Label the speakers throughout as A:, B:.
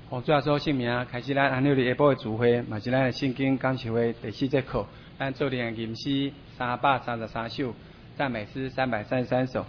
A: 主耶稣圣名，开始咱安六日下晡的聚会，嘛是咱的圣经讲习会第4节课，咱做练吟诗333首，赞美诗333首。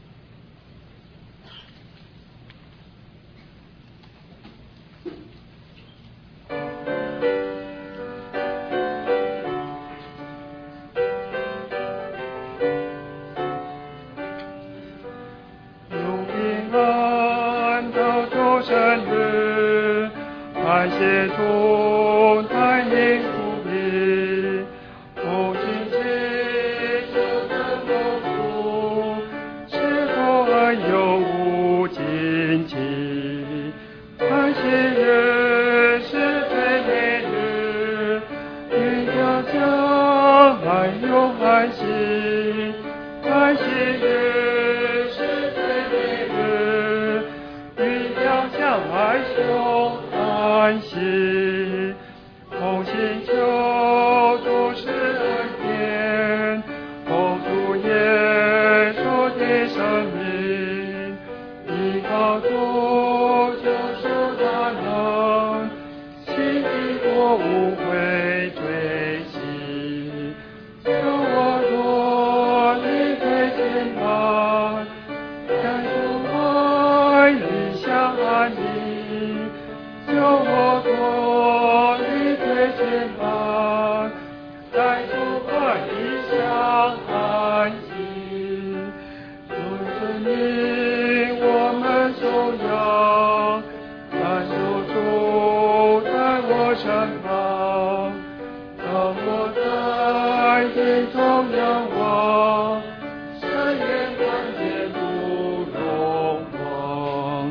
B: 协同太平福利，不仅仅有的丰富，是否还有无尽期？安息日是最美日，与家乡还有安息。安息日是最美日，与家乡还有安息，同心求主是恩典，奉主耶稣的生命，依靠主救赎大能，心的国无悔追惜，救我脱离罪牵绊，在主爱里相安宁。救我脱离罪牵绊，在主爱里相安息。主生命我们颂扬，感受主在我身旁，当我在地中仰望，深渊看见主荣光。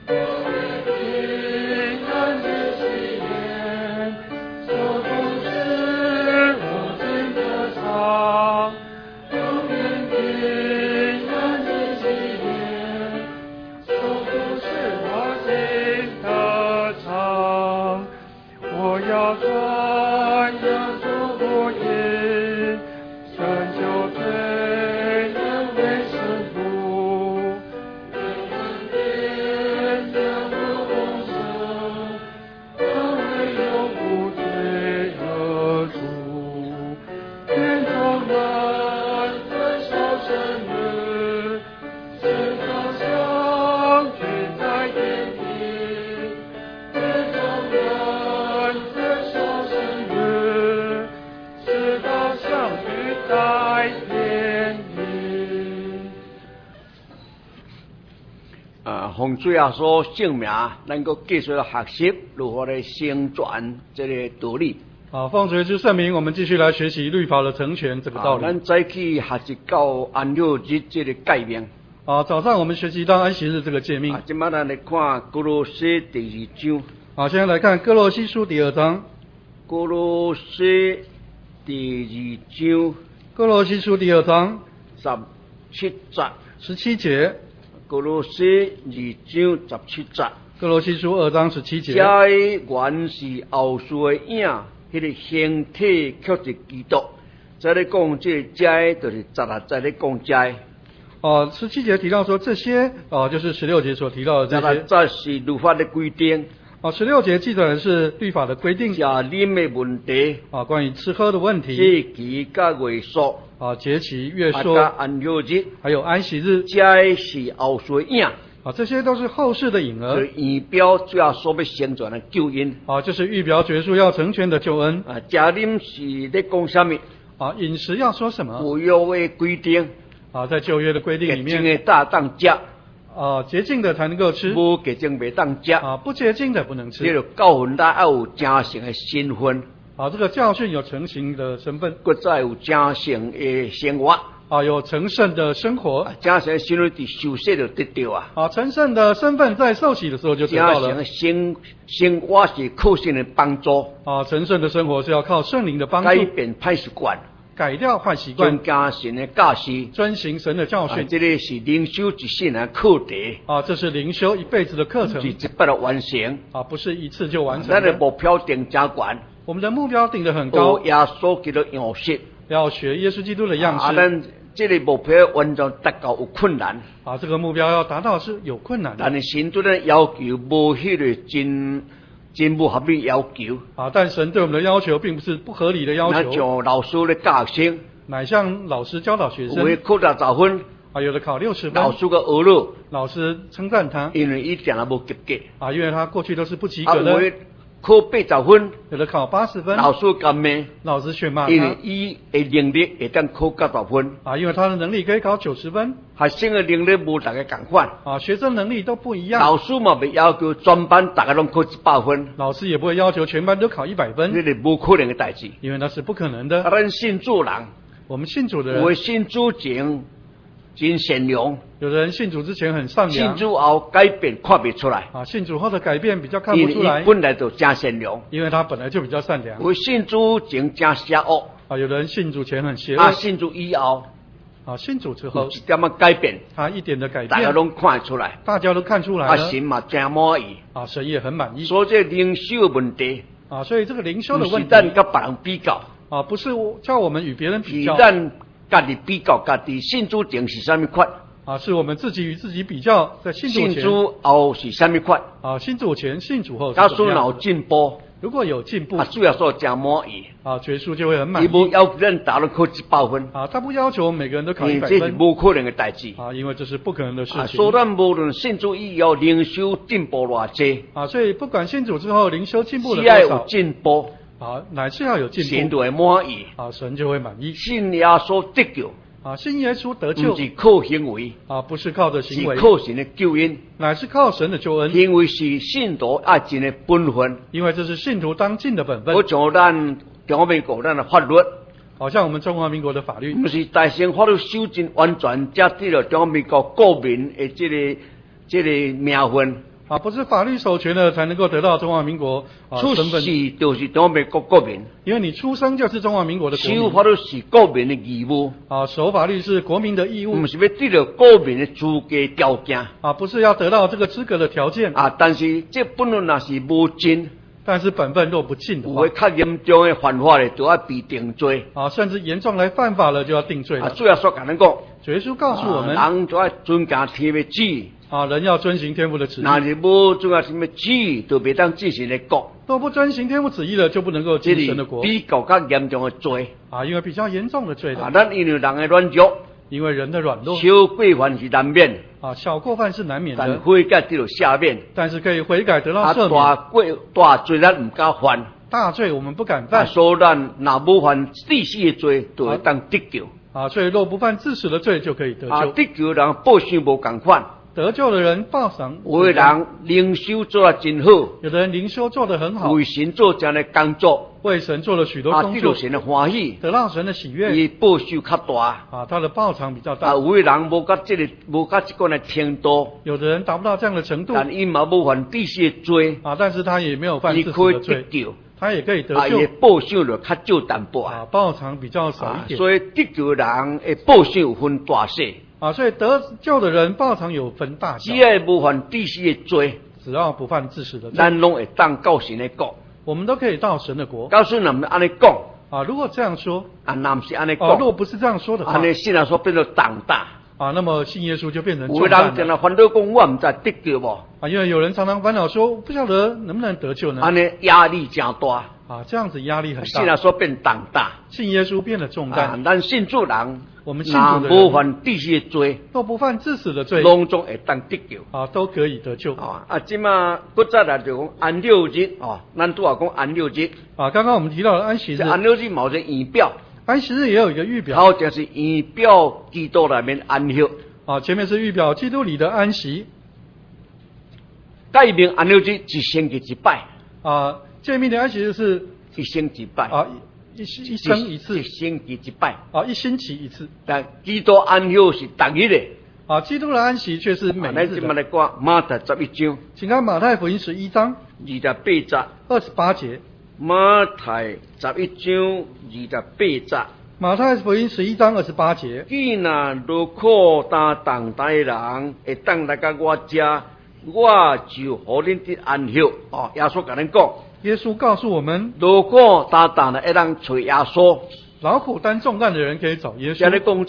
C: 奉主耶稣圣名，能够继续学习如何来成全这个道理。
B: 奉主耶稣圣名，我们继续来学习律法的成全这个道理。
C: 咱再去学习到安六日这个界面。
B: 早上我们学习到安息日这个诫命。
C: 今麦咱来看歌罗西第2章。
B: 现在来看歌罗西书第2章。
C: 歌罗西第2章。
B: 歌罗西书第2章
C: 17
B: 节。
C: 歌罗西2章17节。
B: 歌罗西书2章17节。
C: 这原是后世的影，迄个形体却是基督。在咧讲这个就是16在咧讲这。
B: 17节提到说这些就是16节所提到的这些。
C: 这是律法的规定。
B: 16节记载的是律法的规定。
C: 食啉的问题。
B: 关于吃喝的问题。
C: 节期甲月数。
B: 节期、月数。
C: 安六日。
B: 还有安息日。
C: 这是后世的影。
B: 这些都是后世的影儿。
C: 预表主要所要成全的救恩。
B: 就是预表主耶稣要成全的救恩。
C: 食啉是咧讲什么？
B: 饮食要说什么？
C: 旧约的规定。
B: 在旧约的规定里面。
C: 洁净的大当食。
B: 洁净的才能够吃。
C: 不洁净袂当食。
B: 不洁净的不能吃。
C: 这个教训咱要有正性的身份。
B: 这个教训有成型的身份。
C: 搁再有正性的生活。
B: 有成圣的生活。
C: 正性的身份伫受洗就得到
B: 成圣的身份在受洗的时候就得到了。
C: 正性的生活是靠圣的帮助。
B: 成圣的生活是要靠圣灵的帮助。
C: 改变坏习惯。
B: 改掉坏习惯。
C: 遵行神的教示。
B: 遵行神的教训。
C: 这个是灵修一生的课题。
B: 这是灵修一辈子的课程。
C: 是一摆就完成。
B: 不是一次就完成。
C: 咱的目标定真高。
B: 我们的目标定得很高。
C: 耶稣基督样式。
B: 要学耶稣基督的样式。
C: 这个目标完全达到有困难。
B: 啊，这个目标要达到是有困难的。
C: 但是神对咱要求无迄个真不合理要求。
B: 啊，但神对我们的要求并不是不合理的要
C: 那
B: 求，
C: 像老师咧教学生，
B: 乃像老师教导学
C: 有
B: 生
C: 的考60分，
B: 啊，有的考60分，
C: 老师个学了，
B: 老师称赞他
C: 因为伊定也无及格。
B: 啊，因为他过去都是不及
C: 啊，
B: 格的，
C: 有的考80分，
B: 有的考80分，
C: 老师甘骂，
B: 老师却骂
C: 因为
B: 他
C: 伊的能力会当考90分，
B: 啊，因为他的能力可以考90分
C: 学生的能力无大家共款。
B: 啊，学生能力都不一样，
C: 老师嘛袂要求全班大家拢考100分，
B: 老师也不会要求全班都考100
C: 这
B: 分，
C: 是无可能的代志。
B: 因为那是不可能
C: 啊，
B: 的。
C: 咱信主人，
B: 我们信主的
C: 有的
B: 人，
C: 信主前真善良，
B: 有的人信主之前很善
C: 信
B: 良
C: 主后改变看不出来，
B: 啊，信主后的改变比较看
C: 因为
B: 不出来
C: 伊，本来就真善良。
B: 因为他本来就比较善良
C: 有的信主前真邪恶，
B: 啊，有的人信主前很邪
C: 啊，
B: 恶
C: 信主以后
B: 啊，信主之
C: 有
B: 后
C: 一点仔改变，
B: 他一点的改变，
C: 大家拢看得出来。
B: 大家都看出来
C: 啊，
B: 了
C: 神嘛真满意，
B: 啊，神也很满意
C: 所以这灵修的问题，
B: 啊，所以这个灵修
C: 不是
B: 的问题
C: 咱甲别人比较，
B: 啊，不是叫我们与别人比
C: 是
B: 较
C: 咱家己比较家己。信主前是啥物款？
B: 啊，是我们自己与自己比较，在信主前
C: 信主后是啥物款？
B: 啊，信主前、信主后是
C: 假
B: 怎么样的
C: 使若有进步，
B: 如果有进步
C: 啊，主要说真满意。
B: 啊，结束就会很满
C: 伊无
B: 意
C: 要求咱大家都考100分，
B: 啊，他不要求每个人都考100
C: 因为这是
B: 分
C: 无可能的代志。
B: 啊，因为这是不可能的事
C: 啊，
B: 情
C: 所以咱无论信主以后灵修进步偌济，
B: 啊，所以不管信主之后灵修进步了
C: 只要有
B: 多少
C: 进步，
B: 啊，乃是要有进步
C: 神就会满意。
B: 啊，神就会满意
C: 信耶稣得救，
B: 啊，信耶稣得救
C: 不是靠行为，
B: 啊，不是靠着行为
C: 是，靠神的救恩。
B: 乃是靠神的救恩，
C: 行为是信徒爱尽的本分，
B: 因为这是信徒当尽的本分
C: 好，像咱中华民国咱的法律，
B: 好像我们中华民国的法律
C: 不是大乘法律修正完全接对了中华民国国民的这个名分，
B: 啊，不是法律授权了才能够得到中华民国啊
C: 出
B: 身份，
C: 世就是中华民国国民，
B: 因为你出生就是中华民国的国民
C: 修法律是国民的义务，
B: 啊，守法律是国民的义务
C: 不是要对了国民的资格条件
B: 啊，不是要得到这个资格的条件
C: 啊。但是这本论若是无尽，
B: 但是本分若不尽的话
C: 有的较严重的犯法的，就要被定罪。
B: 啊，甚至严重来犯法了就要定罪
C: 啊，
B: 了。
C: 主要说甲咱讲，
B: 主耶稣告诉我们
C: 人就要遵行天的旨意。
B: 啊，人要遵行天父的旨意，
C: 那是无遵行什么旨意，就袂当进神的国。
B: 都不遵行天父旨意了，就不能够
C: 这
B: 进神的国
C: 是比较较严重的罪。
B: 啊，因为比较严重的罪
C: 啊，
B: 的，
C: 咱因为人的软弱，
B: 因为人的软弱
C: 小过犯是难免，
B: 啊，小过犯是难免
C: 但
B: 的，
C: 悔改得到赦免。
B: 但是可以悔改得到
C: 啊，
B: 赦免。
C: 大罪咱唔敢犯，
B: 大罪我们不敢
C: 啊，
B: 犯
C: 所以咱若无犯自死的罪，就会当得救。
B: 啊，所以若不犯致死的罪就可以得
C: 啊，
B: 救。
C: 得救的人报信无共款，
B: 得救的人报赏，
C: 有的人灵修做得真好，
B: 有的人灵修做得很好，
C: 为神做这样的工作，
B: 为神做了许多
C: 啊，
B: 工作
C: 得到，神的欢喜，
B: 得到神的喜悦
C: 伊报酬较大。
B: 啊，他的报偿比较
C: 啊，
B: 大。
C: 有的人无甲这个的程度，
B: 有的人达不到这样的程度
C: 但伊嘛无犯自死的罪，
B: 啊，但是他也没有犯致
C: 伊可以得
B: 死的罪，
C: 救，
B: 他也可以得
C: 啊，伊的
B: 救
C: 报酬就较少淡薄
B: 啊，报偿比较少一点
C: 所以得救的人的报酬有分大小，
B: 啊，所以得救的人报偿有分大小
C: 只，要无犯自死的罪，
B: 只要不犯致死的罪，
C: 咱拢会当到神的国。
B: 我们都可以到神的国
C: 告诉咱们安尼讲，
B: 啊。如果这样说
C: 啊，那不是安尼
B: 啊，
C: 讲
B: 如，果不是这样说的话
C: 安尼信仰说变做重担。
B: 啊，那么信耶稣就变成
C: 有的
B: 重担了
C: 人常常烦恼讲，我唔知得救无，
B: 啊，因为有人常常烦恼说，不晓得能不能得救呢？
C: 安尼压力真大，
B: 啊，这样子压力很
C: 信仰
B: 大，
C: 说变重担。
B: 信耶稣变得重
C: 啊，
B: 担。
C: 咱信主人，
B: 我们信主
C: 若
B: 的人
C: 无犯自死的罪，
B: 若不犯致死的罪
C: 拢总会当得救。
B: 啊，都可以得救
C: 啊，即马搁再来就讲安六日哦，咱拄话讲安六日，
B: 啊。刚刚我们提到了安息日
C: 这，安六日某个仪表，
B: 安息日也有一个预表
C: 头就是仪表基督内面安息，
B: 啊，前面是预表基督里的安息
C: 改名安六日一星期一摆，
B: 啊，见面的安息日是
C: 一星期一摆，
B: 啊一生一次
C: 一星期一摆，
B: 啊，一星期一次
C: 但基督安息是逐日的。
B: 啊，基督的安息却是每
C: 咱即
B: 日的。
C: 马来讲马太11章
B: 请看马太福音11章
C: 28节，
B: 28节，
C: 马太11章28节。
B: 马太福音11章28节。
C: 既然如苦担重担的人会当来到我家，我就互恁得安息。哦，耶稣甲咱讲，
B: 耶稣告诉我们，
C: 如苦担重的会当找耶稣。
B: 劳苦担重担的人可以找耶稣。
C: 现在讲这个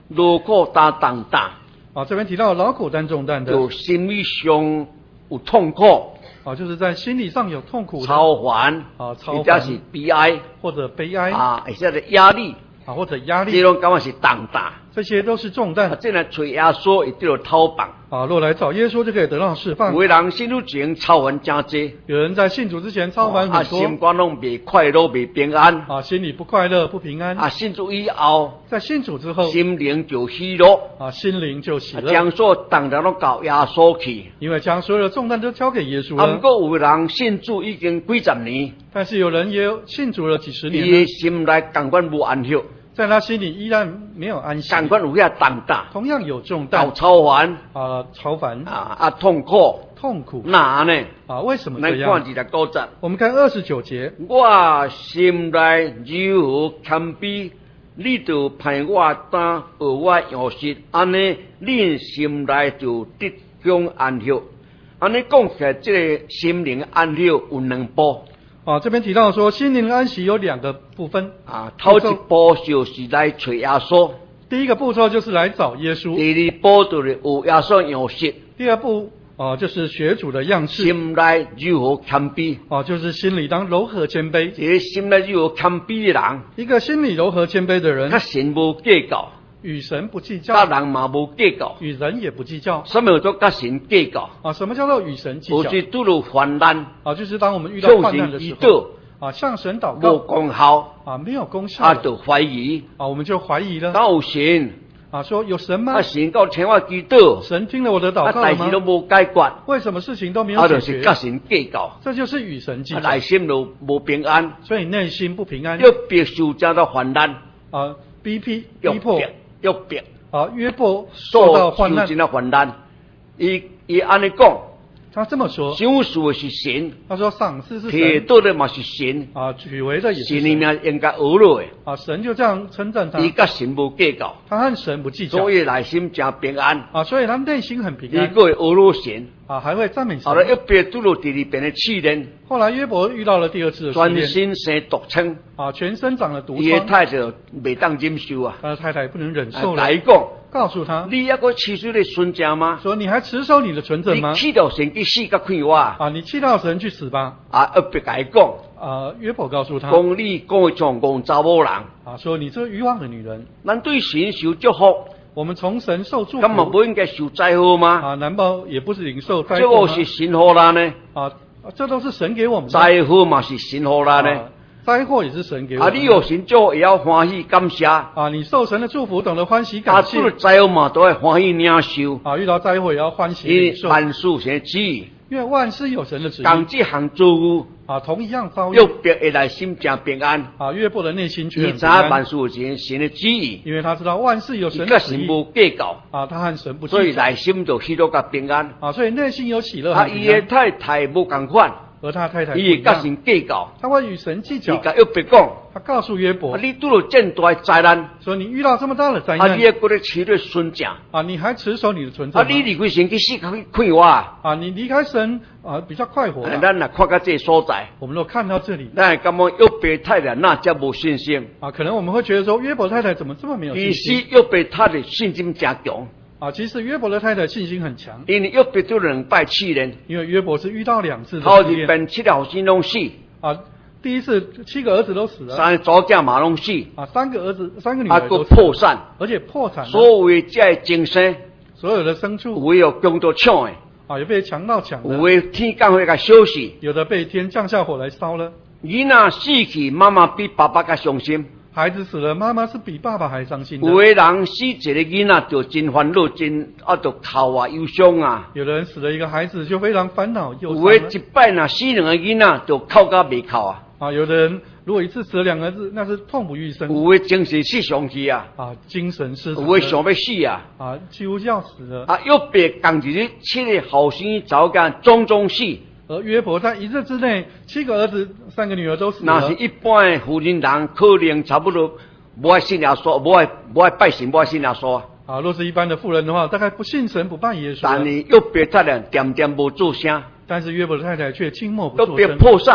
C: 劳苦担重担，
B: 这边提到劳苦担重担的，
C: 就心理上有痛苦，
B: 就是在心理上有痛苦的，
C: 超烦，或者是悲哀，
B: 或者悲哀，
C: 或者是压力，
B: 或者压力，
C: 这种感觉是重担。
B: 这些都是重担。
C: 这来找耶稣，一定要讨放。
B: 若来找耶稣就可以得到释放。
C: 有的人信主前超烦真多，
B: 有人在信主之前超烦很多，
C: 心肝拢未快乐、未平安，
B: 心里不快乐、不平安。
C: 信主以后，
B: 在信主之后，
C: 心灵就喜乐，
B: 心灵就喜乐，
C: 将所有重担都交耶稣去，
B: 因为将所有的重担都交给耶稣了。
C: 不过有人信主已经几十年，
B: 但是有人也信主了几十年，
C: 伊心内感官无安息。
B: 在他心里依然没有安息，
C: 感官有遐重担，
B: 同样有重担，
C: 超烦
B: 超烦
C: 痛苦，那呢？
B: 为什么这样？
C: 来看29节，
B: 我们看29节。
C: 我心内如何谦卑，你就派我担学我样式，安尼恁心内就得享安息。安尼讲起来，这个心灵安息有两步。
B: 这边提到说心灵安息有2个部分
C: 头一步就是来找耶稣，
B: 第一个步骤就是来找耶稣，
C: 第二步就是有耶稣样式，
B: 第二步就是学主的样式，
C: 心内如何谦卑
B: 就是心里当柔和谦卑。
C: 这个心内如何谦卑的人，
B: 一个心里柔和谦卑的人，
C: 他神无计较，
B: 与神不计较，
C: 甲人嘛无计较，
B: 与人也不计较。
C: 什么叫甲神计较？
B: 什么叫做与神计较？
C: 就是拄到患难
B: 就是当我们遇到患难的时候，向神祷告，
C: 无功效
B: 没有功效，
C: 就怀疑
B: 我们就怀疑了。
C: 有神
B: 说有神吗？
C: 神到听我祈祷，
B: 神听了我的祷告吗？
C: 代志都无解决，
B: 为什么事情都没有解决？
C: 就是甲神计较，
B: 这就是与神计较，
C: 内心都无平安，
B: 所以内心不平安，
C: 又别受这到患难
B: 逼迫，约伯受到患难，
C: 伊安尼讲。
B: 他这么说，
C: 赏赐的是神，
B: 他说赏赐是神，
C: 提到的嘛是神，
B: 取为的也是神，
C: 神里面应该学落的，
B: 神就这样称赞他，
C: 伊甲神无计较，
B: 他和神不计较，
C: 所以内心真平安，
B: 所以他内心很平安，
C: 伊个会学落神，
B: 还会赞美神。
C: 后来一边拄到第二遍的试炼，
B: 后来约伯遇到了第2次的试炼，
C: 全身生毒疮，
B: 全身长了毒疮，
C: 伊的太太未当忍受
B: 他的太太不能忍受了，
C: 来讲。
B: 告诉他，
C: 你还个持守你纯正吗？
B: 说你还持守你的纯正吗？
C: 你气到神去死，甲快我
B: 你气到神去死吧！
C: 一别甲伊讲
B: 约伯告诉他，
C: 讲你讲的像讲查某人
B: 说你这愚妄的女人。
C: 咱对神受祝福，
B: 我们从神受祝福，
C: 根本不应该受灾祸吗？
B: 难道也不是领受灾祸吗？
C: 这个是神祸咱呢？
B: 这都是神给我们的。
C: 灾祸嘛是神祸咱呢？
B: 灾祸也是神给我们的。
C: 你有神祝也要欢喜感谢。
B: 你受神的祝福，懂得欢喜感谢。
C: 遇到灾祸嘛，都要欢喜领受。
B: 遇到灾祸也要欢喜领受。
C: 万事神旨意。
B: 因为万事有神的旨意。
C: 讲这项作物
B: 同一样遭遇。
C: 约伯的内心真平安。
B: 约伯的内心却很
C: 平安。万事有神的旨意。
B: 因为他知道万事有神的旨意。
C: 神无计较。
B: 他和神不计较。
C: 所以内心就喜乐甲平安。
B: 所以内心有喜乐。
C: 伊的太太无共款。
B: 而他太太
C: 伊甲神计较，
B: 他会与神计较。
C: 伊甲约伯讲，
B: 他告诉约伯，
C: 你拄了这大灾难，
B: 说你遇到这么大的灾难，
C: 你还过来持着纯正，
B: 你还持守你的纯正，
C: 你离开神去死快活，
B: 你离开神比较快活。
C: 咱若看到这所在，
B: 我们都看到这里，
C: 咱感觉约伯太太那这无信心
B: 可能我们会觉得说约伯太太怎么这么没有信心？
C: 其实约伯太太信心真强。
B: 其实约伯的太太信心很强，
C: 因为约伯都2拜试炼，
B: 因为约伯是遇到2次的
C: 头一遍7个后生拢死，
B: 第一次7个儿子都死了
C: ，3个祖囝嘛拢死
B: ，3个儿子3个女儿都
C: 破产，
B: 而且破产了，
C: 所有这精生，
B: 所有的牲畜，
C: 有的有强盗抢的，
B: 也被强盗抢了，
C: 有的天降火甲烧死，
B: 有的被天降下火来烧了。
C: 囡仔死去，妈妈比爸爸较伤心。
B: 孩子死了，妈妈是比爸爸还伤心的。
C: 有的人死一个囡仔就真烦恼，就哭忧伤
B: 有的人死了一个孩子就非常烦恼忧伤。
C: 有的一摆若死2个囡仔就哭甲未哭
B: 有的人如果一次死了2个字，那是痛不欲生。
C: 有的精神失常去
B: 精神失常。
C: 有的想要死
B: 几乎要死了。
C: 约伯同一日7个后生早间种死。
B: 而约伯在1日之内，7个儿子3个女儿都死了。
C: 那是一般的妇人人，可能差不多无爱信耶稣，无爱拜神，无爱信耶稣
B: 若是一般的妇人的话，大概不信神不拜耶稣。
C: 但是约伯太太点点无做声，
B: 但是约伯的太太却静默不作声。
C: 约伯破产，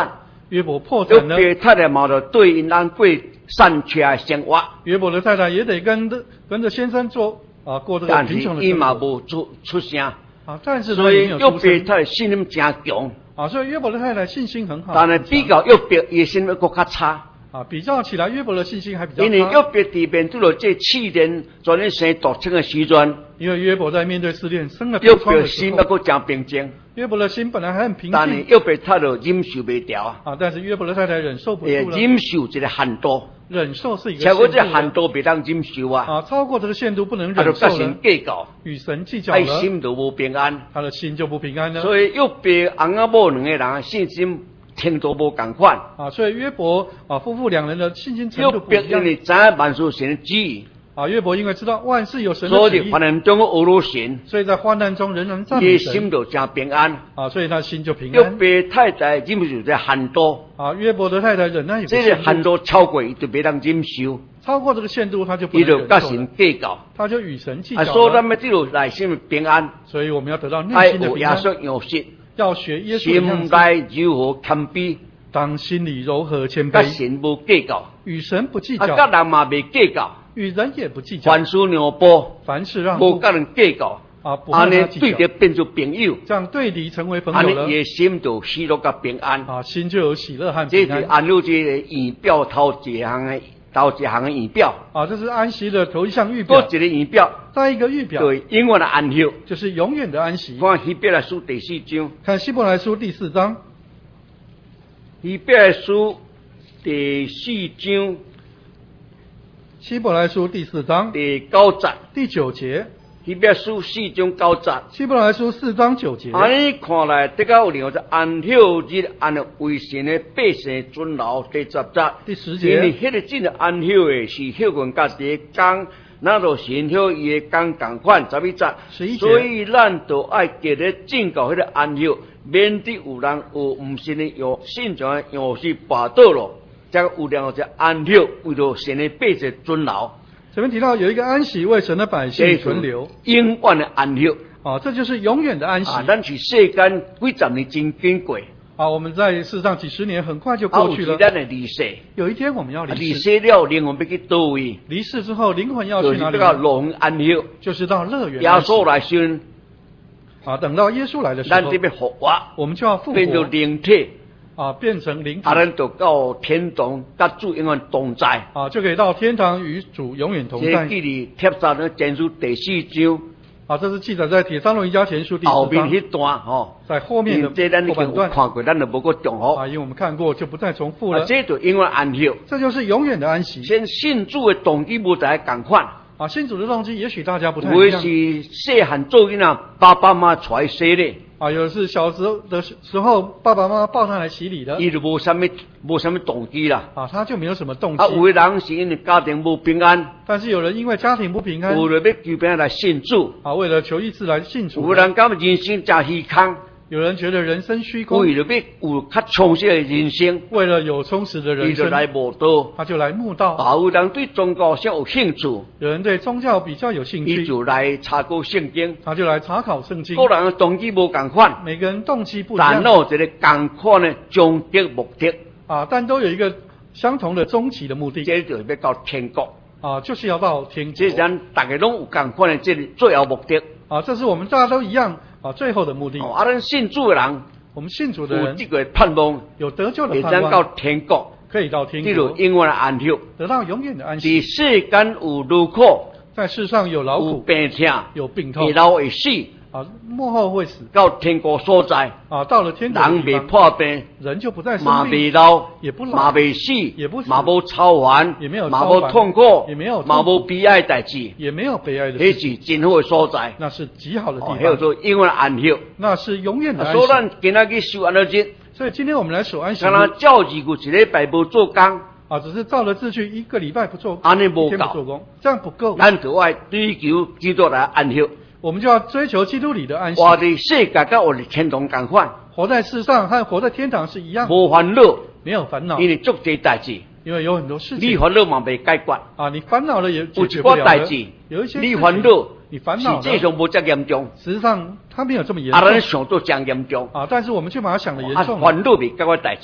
B: 约伯破
C: 约
B: 产了，
C: 伯太太嘛就对因安过善缺的生活，
B: 约伯的太太也得跟着先生过这个
C: 但是
B: 贫穷的
C: 伊嘛
B: 生活
C: 无出声，
B: 但是
C: 所
B: 他也没有
C: 以约伯太
B: 出声
C: 太信心真强，
B: 所以约伯的太太信心很好，
C: 但是比较约伯伊信心更较差。
B: 比较起来，约伯的信心还比较
C: 因为约
B: 差，
C: 伯伫面对了这试炼，昨天生独生的时阵，
B: 因为约伯在面对试炼生了
C: 约
B: 毒疮的时
C: 伯心要
B: 候，
C: 搁真平静，
B: 约伯的心本来还很平
C: 但是
B: 静
C: 约伯太太忍受不了
B: 但是约伯的太太忍受不
C: 也
B: 住了，
C: 忍受一个限度，
B: 忍受是一个
C: 超过这
B: 限度
C: 限度别当忍受
B: 超过这个限度不能
C: 就
B: 忍受
C: 甲神
B: 了，
C: 计较，
B: 与神计较
C: 爱
B: 了，
C: 心就无平安。
B: 他的心就不平安了。
C: 所以约伯翁仔某两个人信心程度无共款。
B: 所以约伯夫妇两人的信心程
C: 约伯
B: 度不一样
C: 因为知影万事神的旨意，
B: 约伯因为知道万事有神的旨意
C: 所以患，难中俄罗神，
B: 所以在患难中仍然赞
C: 伊
B: 美神
C: 的心就真平安。
B: 所以他心就平
C: 约
B: 安。
C: 伯太太忍受这限度。
B: 约伯的太太忍耐有个
C: 这个
B: 限度，
C: 限度超过伊就别当忍受，
B: 超过这个限度他就不
C: 伊就甲
B: 能忍受了
C: 神，计较。
B: 他就与神计较
C: 所以咱
B: 了。
C: 们这路内心的平安，
B: 所以我们要得到内
C: 爱有耶
B: 心的平安，
C: 稣样式，
B: 要学耶稣的样
C: 心
B: 子，
C: 内柔和谦卑，
B: 当心里柔和谦卑，
C: 甲神无计较，
B: 与神不计
C: 甲
B: 较，
C: 人嘛未计较，
B: 与人也不计较，
C: 凡事让步，
B: 凡事让步
C: 无甲人计较，
B: 不和
C: 安尼
B: 他计较，
C: 对着变做朋友，
B: 这样对敌成为朋
C: 安
B: 友了
C: 尼伊的心就喜乐甲平安。
B: 心就有喜乐和
C: 这
B: 平安。
C: 是按照这个仪表头一项的仪表，
B: 这是安息的头一项预表，
C: 多一个仪表，
B: 再一个预表
C: 对永远的安息。
B: 就是永远的安息。
C: 看希伯来书第4章。
B: 看希伯来书第4章，
C: 希伯来书第4章
B: 希伯来书第4章
C: 第9节，
B: 第9节，
C: 希伯来书4章9节。
B: 希伯来书4章9节。
C: 安尼看来，得到有就安息日，按照为神的百姓尊老第10节。
B: 第10
C: 因为
B: 节，
C: 迄个真的安息的是休困家己的工，那就神休伊的工共款11节。
B: 11节
C: 所以咱就爱记得正告迄个安息，免得有人有毋信的用信上的样式跋倒了。才有两个安息，为了神的百姓尊老。
B: 前面提到有一个安息为神的百姓存留，
C: 永远的安息。
B: 这就是永远的安息。
C: 咱是世间几十年真经过。
B: 我们在世上几十年很快就过去了。
C: 有咱的离世，
B: 有一天我们要离
C: 离
B: 世，
C: 世了，灵魂要去倒位？
B: 离世之后灵魂要
C: 就是
B: 去哪里呢？
C: 到乐园安息。
B: 就是到乐园
C: 耶
B: 安息。
C: 稣来时，
B: 等到耶稣来的时候
C: 咱这，边复活，
B: 我们就要复
C: 变做
B: 活
C: 灵体，
B: 变成灵体
C: 咱就到天堂，甲主永远同在。
B: 就可以到天堂与主永远同在。
C: 这记里帖撒的前书第4章
B: 这是记载在帖撒罗尼迦前书第4章，
C: 后面迄段
B: 在后面的
C: 这咱已经有
B: 后半段
C: 看过，咱就无个重复。
B: 因为我们看过，就不再重复了。
C: 这就永远安息。
B: 这就是永远的安息。
C: 先信主的动机无在共款，
B: 信主的动机也许大家不太
C: 有的
B: 一样。
C: 是细汉做囡仔，爸爸妈妈带洗的，
B: 有的是小时候爸爸妈妈抱他来洗礼的，
C: 伊就无什么动机啦。
B: 他就没有什么动机。
C: 有的人是因为家庭无平安，
B: 但是有人因为家庭不平安，
C: 为了要求平安来信主。
B: 为了求一次来信主。
C: 有的人感觉人生真虚空，
B: 有人觉得人生虚空，
C: 为了要有较充实的人生，
B: 为了有充实的人生，
C: 伊就来慕道。
B: 他就来慕道。
C: 有人对宗教上有兴趣，
B: 有人对宗教比较有兴趣，
C: 伊就来查考圣经。
B: 他就来查考圣经。
C: 个人的动机无共款，
B: 每个人动机不一
C: 但
B: 样，
C: 有一个共款的终极目的，
B: 但都有一个相同的终极的目的，
C: 这就是要到天国。
B: 就是要到天国。
C: 这是咱大家拢有共款的这个最后目的。
B: 这是我们大家都一样最后的目的。
C: 咱信主的人，
B: 我们信主的人
C: 有这个盼望，
B: 有得救的
C: 会
B: 盼望，
C: 当到天国，
B: 可以到天
C: 这就
B: 国，
C: 永远的安息。
B: 得到永远的安息。
C: 在世间有劳苦，
B: 在世上有劳
C: 有
B: 苦，
C: 病痛，
B: 有病痛
C: 会，老会死，
B: 末后会死。
C: 到天国所在，
B: 到了天国的
C: 人未
B: 地方，
C: 破病，
B: 人就不再
C: 嘛
B: 生病，
C: 未老，
B: 也不老
C: 嘛未死，
B: 也不死
C: 嘛无操烦，
B: 也没有
C: 嘛无
B: 操烦
C: 痛苦，
B: 也没有痛苦
C: 嘛无悲哀代志，
B: 也没有悲哀的
C: 那
B: 事情，
C: 是真好的所在。
B: 那是极好的地
C: 叫
B: 方，
C: 做永远的安息。
B: 那是永远的安
C: 所以
B: 息。
C: 咱今仔去守安乐日，
B: 所以今天我们来守安息
C: 敢若照字句一礼拜无做工，
B: 只是照了字去一个礼拜不做，
C: 安尼无
B: 一天不
C: 够
B: 做工，这样不够。
C: 咱就爱追求基督来安息。
B: 我们就要追求基督里的安息，
C: 活伫世界甲活伫天堂共款，
B: 活在世上和活在天堂是一样，
C: 无烦恼，
B: 没有烦恼，
C: 因为足多代志，
B: 因为有很多事
C: 你
B: 情
C: 烦恼嘛未解决，
B: 你烦恼了也
C: 有一
B: 解决不了的。
C: 寡代志，
B: 有一些
C: 你
B: 事情
C: 烦恼
B: 你烦恼
C: 实际上无遮严重，
B: 实际上它没有这么严
C: 咱
B: 重
C: 想做真严重，
B: 但是我们却把它想得严重了
C: 烦恼未解决代志，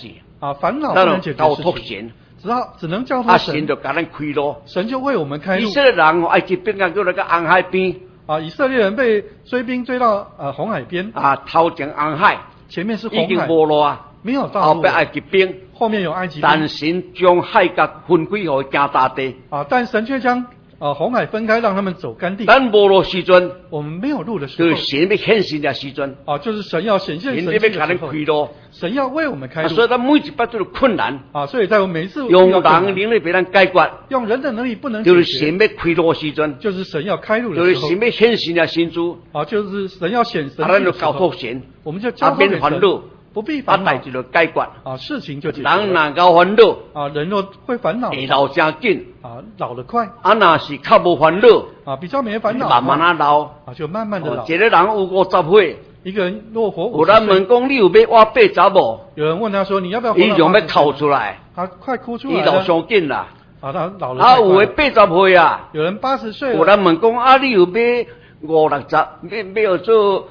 B: 啊，烦恼不
C: 咱
B: 能解决
C: 交
B: 事情，
C: 托神，
B: 只能交
C: 啊
B: 托神，
C: 神就甲咱开路。
B: 神就为我们开路。
C: 以色列人埃及兵甲叫那个红海边，
B: 啊，以色列人被追兵追到红海边，
C: 啊头前红海
B: 前面是
C: 已经
B: 红海，
C: 无路啊，
B: 没有道路
C: 后壁埃及兵，
B: 后面有埃及兵
C: 但神将海角分开互行大地。
B: 啊，但神却将红海分开，让他们走干地。
C: 咱无路时阵，
B: 我们没有路的时候，
C: 就是神要显现的时阵，
B: 啊，就是神要显现
C: 神
B: 神迹
C: 要甲咱
B: 的时候
C: 开路。
B: 神要为我们开路
C: 所以咱每一摆都有困难，
B: 啊，所以在我们每一次
C: 用人
B: 遇到困难
C: 能力被咱解决，
B: 用人的能力不能
C: 就是
B: 解决，
C: 神要开路的时阵，
B: 就是神要开路
C: 就是
B: 的时候
C: 神要显现的神主，
B: 啊，就是神要显神
C: 啊，咱就
B: 迹的时候，
C: 交托神，
B: 我们就交托给神，
C: 免烦恼，
B: 不必
C: 啊，
B: 烦恼
C: 代志就解决。
B: 啊，事情就解决
C: 人
B: 了
C: 若交烦恼，
B: 啊，人若会烦恼
C: 会老真紧；
B: 啊，老得快
C: 啊，若是较无烦恼，
B: 啊，比较没烦恼，
C: 慢慢啊老。
B: 啊，就慢慢的老
C: 一。个人有50岁，
B: 一个人若活
C: 有
B: 50岁，
C: 人问讲你有要活80无？
B: 有人问他说：“你要不要活到
C: 伊就要
B: 80岁
C: 哭出来，
B: 他快哭出
C: 伊老
B: 来了。
C: 伤紧啦。
B: 啊，他老了
C: 啊，
B: 太快了。
C: 有的80岁啊，
B: 有人80岁
C: 有
B: 了，
C: 人问讲啊，你有要50、60，要做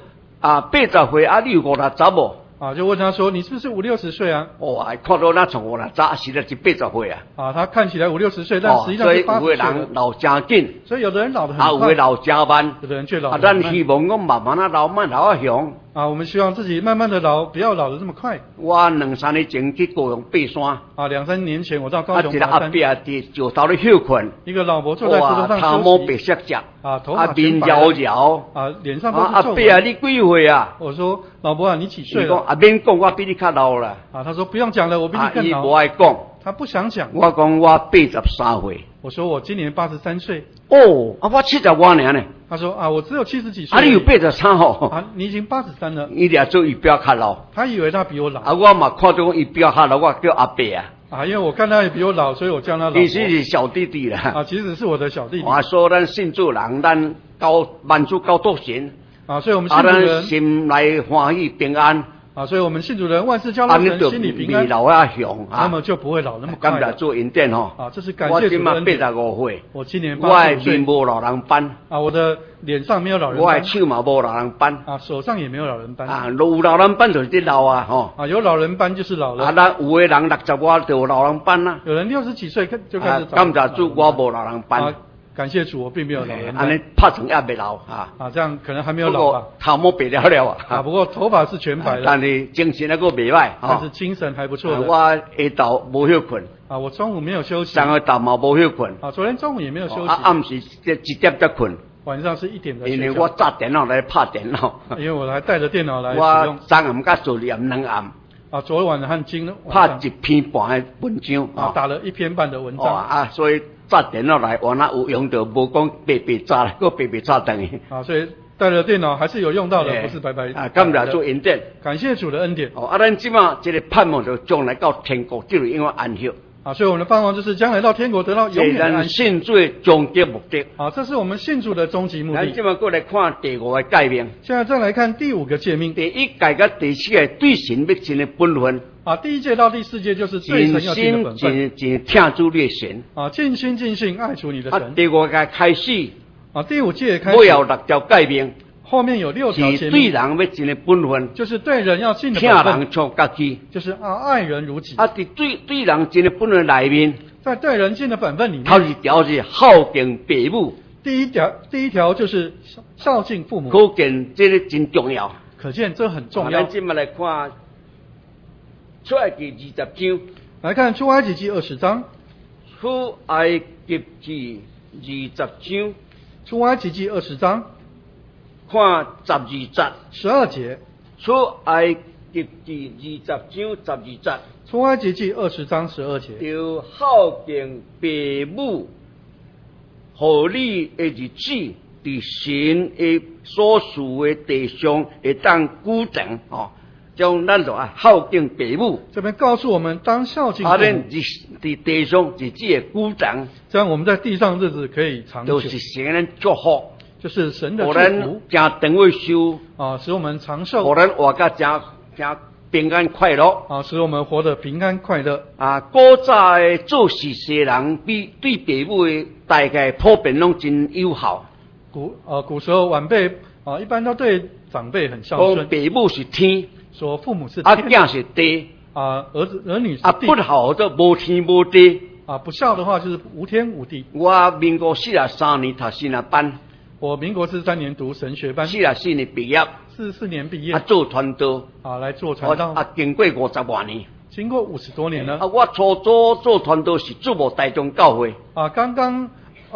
C: 80岁啊，你有50无？
B: 啊，就问他说：“你是不是50、60岁啊
C: 哇，看到那从50，实在是80岁啊。？”
B: 啊，他看起来50、60岁，但实际上是
C: 所以有
B: 80
C: 的
B: 岁了
C: 人。老真紧，
B: 所以有的人老得
C: 啊，
B: 很快，
C: 有的老真慢。
B: 有的人却老
C: 啊，
B: 得很慢。
C: 咱希望讲慢慢啊老，慢老啊雄。
B: 啊，我们希望自己慢慢的老，不要老得这么快。
C: 我2、3年前去高雄爬山，
B: 啊，2、3年前我到高
C: 啊，一个阿
B: 雄爬山，
C: 伯伫石头咧休困，
B: 一个老伯坐在石头
C: 哇，
B: 上
C: 头毛
B: 休息，
C: 白色色，
B: 啊，头
C: 啊，
B: 发
C: 面
B: 全白了，
C: 摇摇。
B: 啊，脸上都
C: 啊，阿伯啊，
B: 是皱纹。
C: 你几岁啊？
B: 我说：“老伯啊，你几
C: 伊讲
B: 岁了
C: 啊，免讲，我比你较老啦。？”
B: 啊，他说：“不用讲了，我比你
C: 啊，伊
B: 更老。
C: 无爱讲，
B: 他不想讲。
C: 我讲我83岁。
B: 我说：“我今年83岁。
C: 哦，啊，我70多年呢。”
B: 他说：“啊，我只有70几岁。”
C: 啊，你有83吼？
B: 啊，你已经83了。
C: 伊俩做仪表较老。
B: 他以为他比我老
C: 啊，我嘛看到仪表较老，我叫阿伯啊。
B: 啊，因为我看他也比我老，所以我叫他老伯。
C: 其实是小弟弟啦。
B: 啊，其实是我的小弟弟
C: 我说咱信主人，咱万主交托神，
B: 啊，所以我们信
C: 啊，咱
B: 主人
C: 心内欢喜平安，
B: 啊，所以我们信主人万事交
C: 啊，你
B: 托神，
C: 就
B: 心里平安，
C: 未老啊雄啊。
B: 那么就不会老那么快了。
C: 感谢做恩典吼。
B: 啊，这是感
C: 我今嘛
B: 谢主的恩典。
C: 85岁，
B: 我今年
C: 我的
B: 85
C: 面
B: 岁
C: 无老人斑，
B: 啊，我的脸上没有老人
C: 我的
B: 斑
C: 手嘛无老人斑，
B: 啊，手上也没有老人斑
C: 啊，有老人斑就是啲老啊吼。
B: 啊，有老人斑就是老
C: 啊，
B: 了。
C: 咱有的人60外就有老人斑啦。
B: 有人60几岁就开
C: 啊
B: 始，
C: 感谢主，我无老人斑
B: 啊，，感谢主，我并没有老人
C: 安尼
B: 斑
C: 拍成也未老啊。
B: 啊，这样可能还没有
C: 不
B: 老吧
C: 过头毛白了了
B: 啊，
C: 啊，
B: 不过头发是全白了，
C: 但是精神还个未歹
B: 但是
C: 吼。
B: 精神还不错的
C: 啊我下昼无休困，
B: 啊。我中午没有休息
C: 上个昼嘛无休困，
B: 啊，昨天中午也没有休息
C: 啊，暗时1点才困，
B: 晚上是1点才
C: 因为
B: 睡觉，
C: 我扎电脑来拍电脑，
B: 因为我还带着电脑来使
C: 我
B: 用
C: 昨暗甲昨日暗2暗
B: 啊。昨晚和今晚
C: 拍
B: 上
C: 1篇半的文章
B: 啊，打了1篇半的文
C: 哦
B: 章
C: 啊，所以扎电脑来，我那有用到，无讲白白扎，个白白扎等于。
B: 啊，所以带着电脑还是有用到的，
C: 哎
B: 不是白白
C: 啊，感谢做恩典。
B: 感谢主的恩典
C: 哦，啊，咱即马这个盼望就将来到天国，就是因为安息，
B: 啊，所以我们的盼望就是将来到天国得到永
C: 这咱
B: 远的安息
C: 信主的终极目的。
B: 啊，这是我们信主的终极目的。
C: 咱即马过来看第5个诫命，
B: 现在再来看第5个诫命
C: 第1诫甲第4个对神要尽的本分，
B: 啊，第1诫到第4诫就是对
C: 尽
B: 神要尽的
C: 心
B: 本分
C: 尽听主你的神。
B: 啊，尽心尽性爱主你的
C: 啊，
B: 神
C: 第5诫开始，
B: 啊。第5诫开始
C: 我有6条诫命，
B: 后面有6条
C: 是对
B: 诫命，
C: 人要尽的本分，
B: 就是对人要尽的
C: 听
B: 本分，
C: 人像家己。
B: 就是爱人如己。
C: 啊，伫对人尽的本分内面，
B: 在对人尽的本分里面，
C: 头一条是孝敬父母，
B: 第一条就是孝敬父母，
C: 可见这个真重要。
B: 可见这很重要
C: 咱。今麦来看出埃及20章，
B: 来看出埃及记20章，
C: 出埃及记20章，
B: 出埃及记20章
C: 看12节。
B: 12节，
C: 出埃及记20章12节，
B: 出埃及记20章12节，
C: 要孝敬父母，互你的日子伫神的所属的地上会当久长哦。将咱就孝敬父母，
B: 这边告诉我们当孝敬父
C: 啊，
B: 母，
C: 咱伫地上日子会久长，
B: 这样我们在地上日子可以长久，
C: 就是神咱祝福，
B: 就是神的
C: 互
B: 祝福
C: 咱真长尾寿，
B: 啊，使我们长
C: 互
B: 寿
C: 咱活甲真平安快乐。
B: 啊，使我们活得平安快乐。
C: 啊，古早的做事世人比对父母的大概普遍拢真友好，
B: 古时候晚辈一般都对长辈很孝
C: 讲
B: 顺，
C: 父母是天，
B: 说父母是
C: 啊
B: 天，
C: 囝是地，
B: 儿女是地
C: 不孝就无天无地。
B: 不孝的话就是无天无地。
C: 我民国43年读神学班，
B: 我民国43年读神学班
C: ，44年毕业
B: ，44年毕业，
C: 做传道，
B: 来做传道，
C: 经过50多年，
B: 经过50多年了。
C: 我初做传道是注目台中教会，
B: 刚刚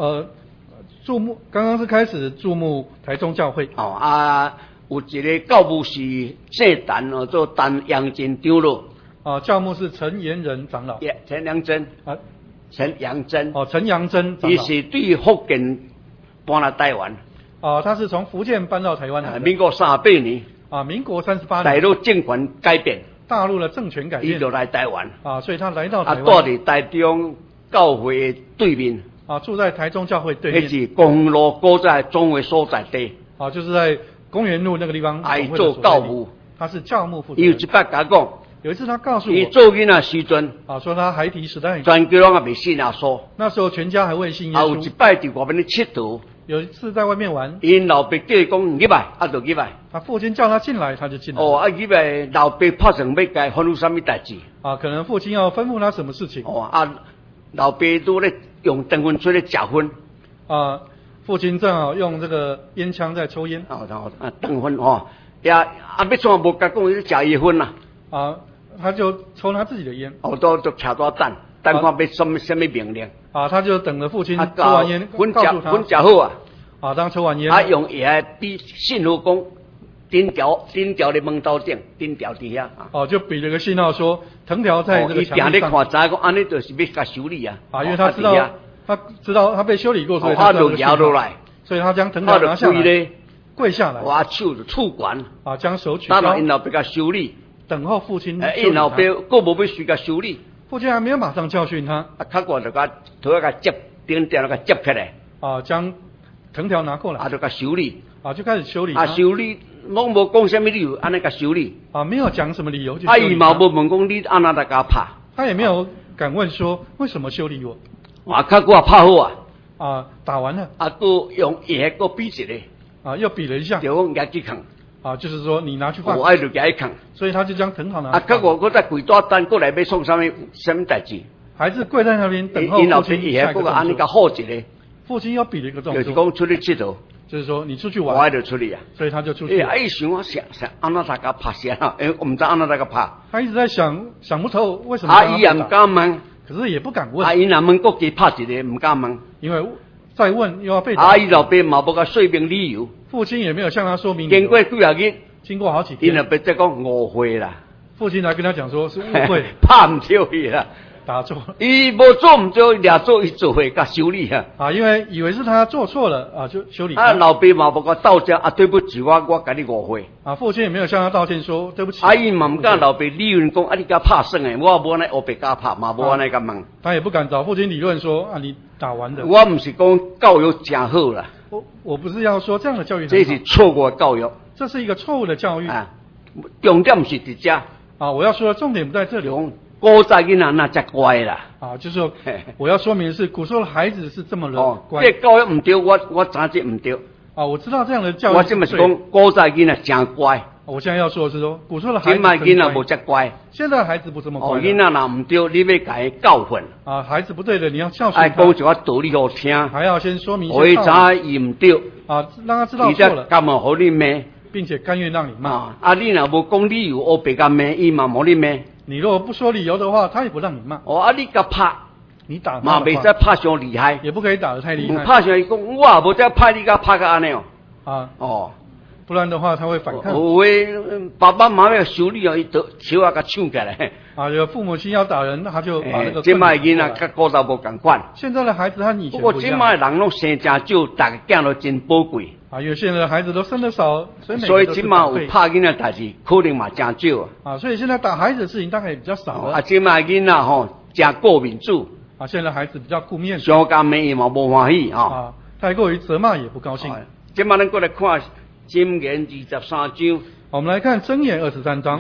B: 是开始注目台中教会，
C: 有一个教牧是姓陈做陈阳真长老，
B: 教牧是陈延仁长老，
C: 陈阳真陈阳真，
B: 陈阳真长老，
C: 他是对福建搬来台湾，
B: 他是从福建搬到台湾来的，
C: 民国38年，
B: 民国38年，
C: 大陆政权改变，
B: 大陆的政权改变，
C: 他就来台湾，
B: 所以他来到台湾，
C: 住在台中教会的对面，
B: 住在台中教会对面，
C: 那是公路高在总会所在地，
B: 就是在公园路那个地方，
C: 做教牧，
B: 他是教牧负责人。
C: 有一摆甲讲，
B: 有一次他告诉我，
C: 伊做囡仔时阵，
B: 说他孩提时代，
C: 全家拢也未信耶稣，
B: 那时候全家还未信耶稣。
C: 有一摆伫外面咧佚佗，
B: 有一次在外面玩，
C: 因老爸叫伊讲入来，就入来。
B: 他父亲叫他进来，他就进来。
C: 入来，老爸拍算要甲吩咐什么代志？
B: 可能父亲要吩咐他什么事情？
C: 老爸都咧用灯棍出来食薰。
B: 父亲正好用这个烟枪在抽烟。
C: 灯薰要创无甲讲伊食伊薰啦。
B: 他就抽他自己的烟。
C: 都徛多等看要什么命令。
B: 他就等着父亲抽完烟，告诉他。
C: 薰食好
B: 当抽完烟。
C: 用伊比信号讲，顶条的门道顶，顶条底下。
B: 就比了个信号说，藤条在这个墙壁上。
C: 伊定咧看知讲，安尼就是要甲修理啊。
B: 因为他知道他被修理过，所以他
C: 就摇落来，
B: 所以他将藤条拿下来，跪下来，
C: 手就触管，
B: 将手举高，
C: 等因老爸甲修理，
B: 等候父亲修理他。
C: 因老爸佫无要随甲修理，
B: 父亲还没有马上教训他，
C: 较快就甲头甲接顶条甲接起来，
B: 将藤条拿过来，
C: 就甲修理，
B: 就开始修理他。
C: 修理拢无讲什么理由，安尼甲修理，
B: 没有讲什么理由就。
C: 伊嘛无问讲你安那来甲拍，
B: 他也没有敢问说为什么修理我。
C: 较我拍好
B: 打完了，
C: 佫用叶佫比一个，
B: 又比了一下，
C: 就讲夹去扛，
B: 就是说你拿去放，
C: 我就夹去扛，
B: 所以他就将藤条拿。
C: 较我在跪大单过来要创什么代志，
B: 孩子跪在那边等候父亲下一个动作。父亲又比了一个动作，
C: 就是讲出去佚佗，
B: 就是说你出去玩，
C: 我就出去
B: 所以他就出去。
C: 伊想我想安那大家拍啥？我唔知安那大家拍。
B: 他一直在想不透为什么。
C: 伊也唔敢问。
B: 可是也不敢问。
C: 伊若问，国家拍一个，唔敢问。
B: 因为再问又要被打。
C: 伊老爸嘛无甲说明理由。
B: 父亲也没有向他说明。
C: 经过几啊日，
B: 经过好几天。
C: 伊老爸再讲误会啦。
B: 父亲来跟他讲说是误会，
C: 拍唔对去啦，
B: 打错。
C: 伊无做唔对，俩做伊做会甲修理
B: 因为以为是他做错了就修理。
C: 老爸嘛无甲道歉对不起，我甲你误会。
B: 父亲也没有向他道歉说对不起。
C: 伊嘛唔敢老爸理论讲你甲拍算诶，我无安尼黑白甲拍，嘛无安尼甲问。
B: 他也不敢找父亲理论说你打完的。
C: 我唔是讲教育真好啦。
B: 我不是要说这样的教育。
C: 这是错误的教育。
B: 这是一个错误的教育。
C: 重点是伫遮。
B: 我要说的重点不在这里。
C: 古早囡仔那才乖啦。
B: 就是说我要说明的是，古时候的孩子是这么的乖。
C: 这教育唔对，我知这唔对。
B: 我知道这样的教育。
C: 我这么是讲古早囡仔真乖。
B: 我现在要说的是说，古时候的孩子。
C: 现在囡仔无这乖。
B: 现在孩子不这么乖。
C: 囡仔若唔对，你要甲伊教训。
B: 孩子不对的，你要教训他。
C: 讲一个道理好听。
B: 还要先说明。
C: 我知伊唔对。
B: 让他知道错了。
C: 干嘛好你骂？
B: 并且甘愿让你骂。
C: 你若无讲理由，我别甲骂，伊嘛冇你骂。
B: 你如果不说理由的话，他也不让你骂。
C: 你甲拍，
B: 你打
C: 嘛未使拍上厉害，
B: 也不可以打得太厉害。
C: 拍上伊讲，我也无再拍你甲拍个安尼
B: 不然的话他会反抗。
C: 爸爸妈妈要修理伊手甲抢起来。
B: 有父母亲要打人，他就把那个。
C: 现在囡仔甲古早无共款。
B: 现在的孩子他以前不一样。
C: 不过现在人拢生真少，逐个囝都真宝贵。
B: 因为现在的孩子都生得少，
C: 所以今嘛有拍囡仔代志，可能嘛真少。
B: 所以现在打孩子的事情大概也比较少了。
C: 今嘛囡仔真顾面子。
B: 现在孩子比较顾面子。
C: 想干骂伊嘛无欢喜
B: 太过于责骂也不高兴。
C: 今嘛咱过来看箴言23章。
B: 我们来看箴言23章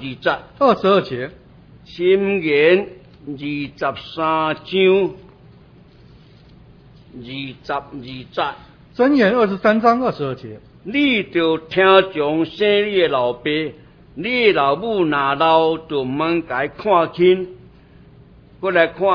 B: 22节。
C: 箴言23章22节。
B: 箴言23章22节。
C: 你着听从生你的老爸， 你的老母若老，就唔通甲伊看轻。过来看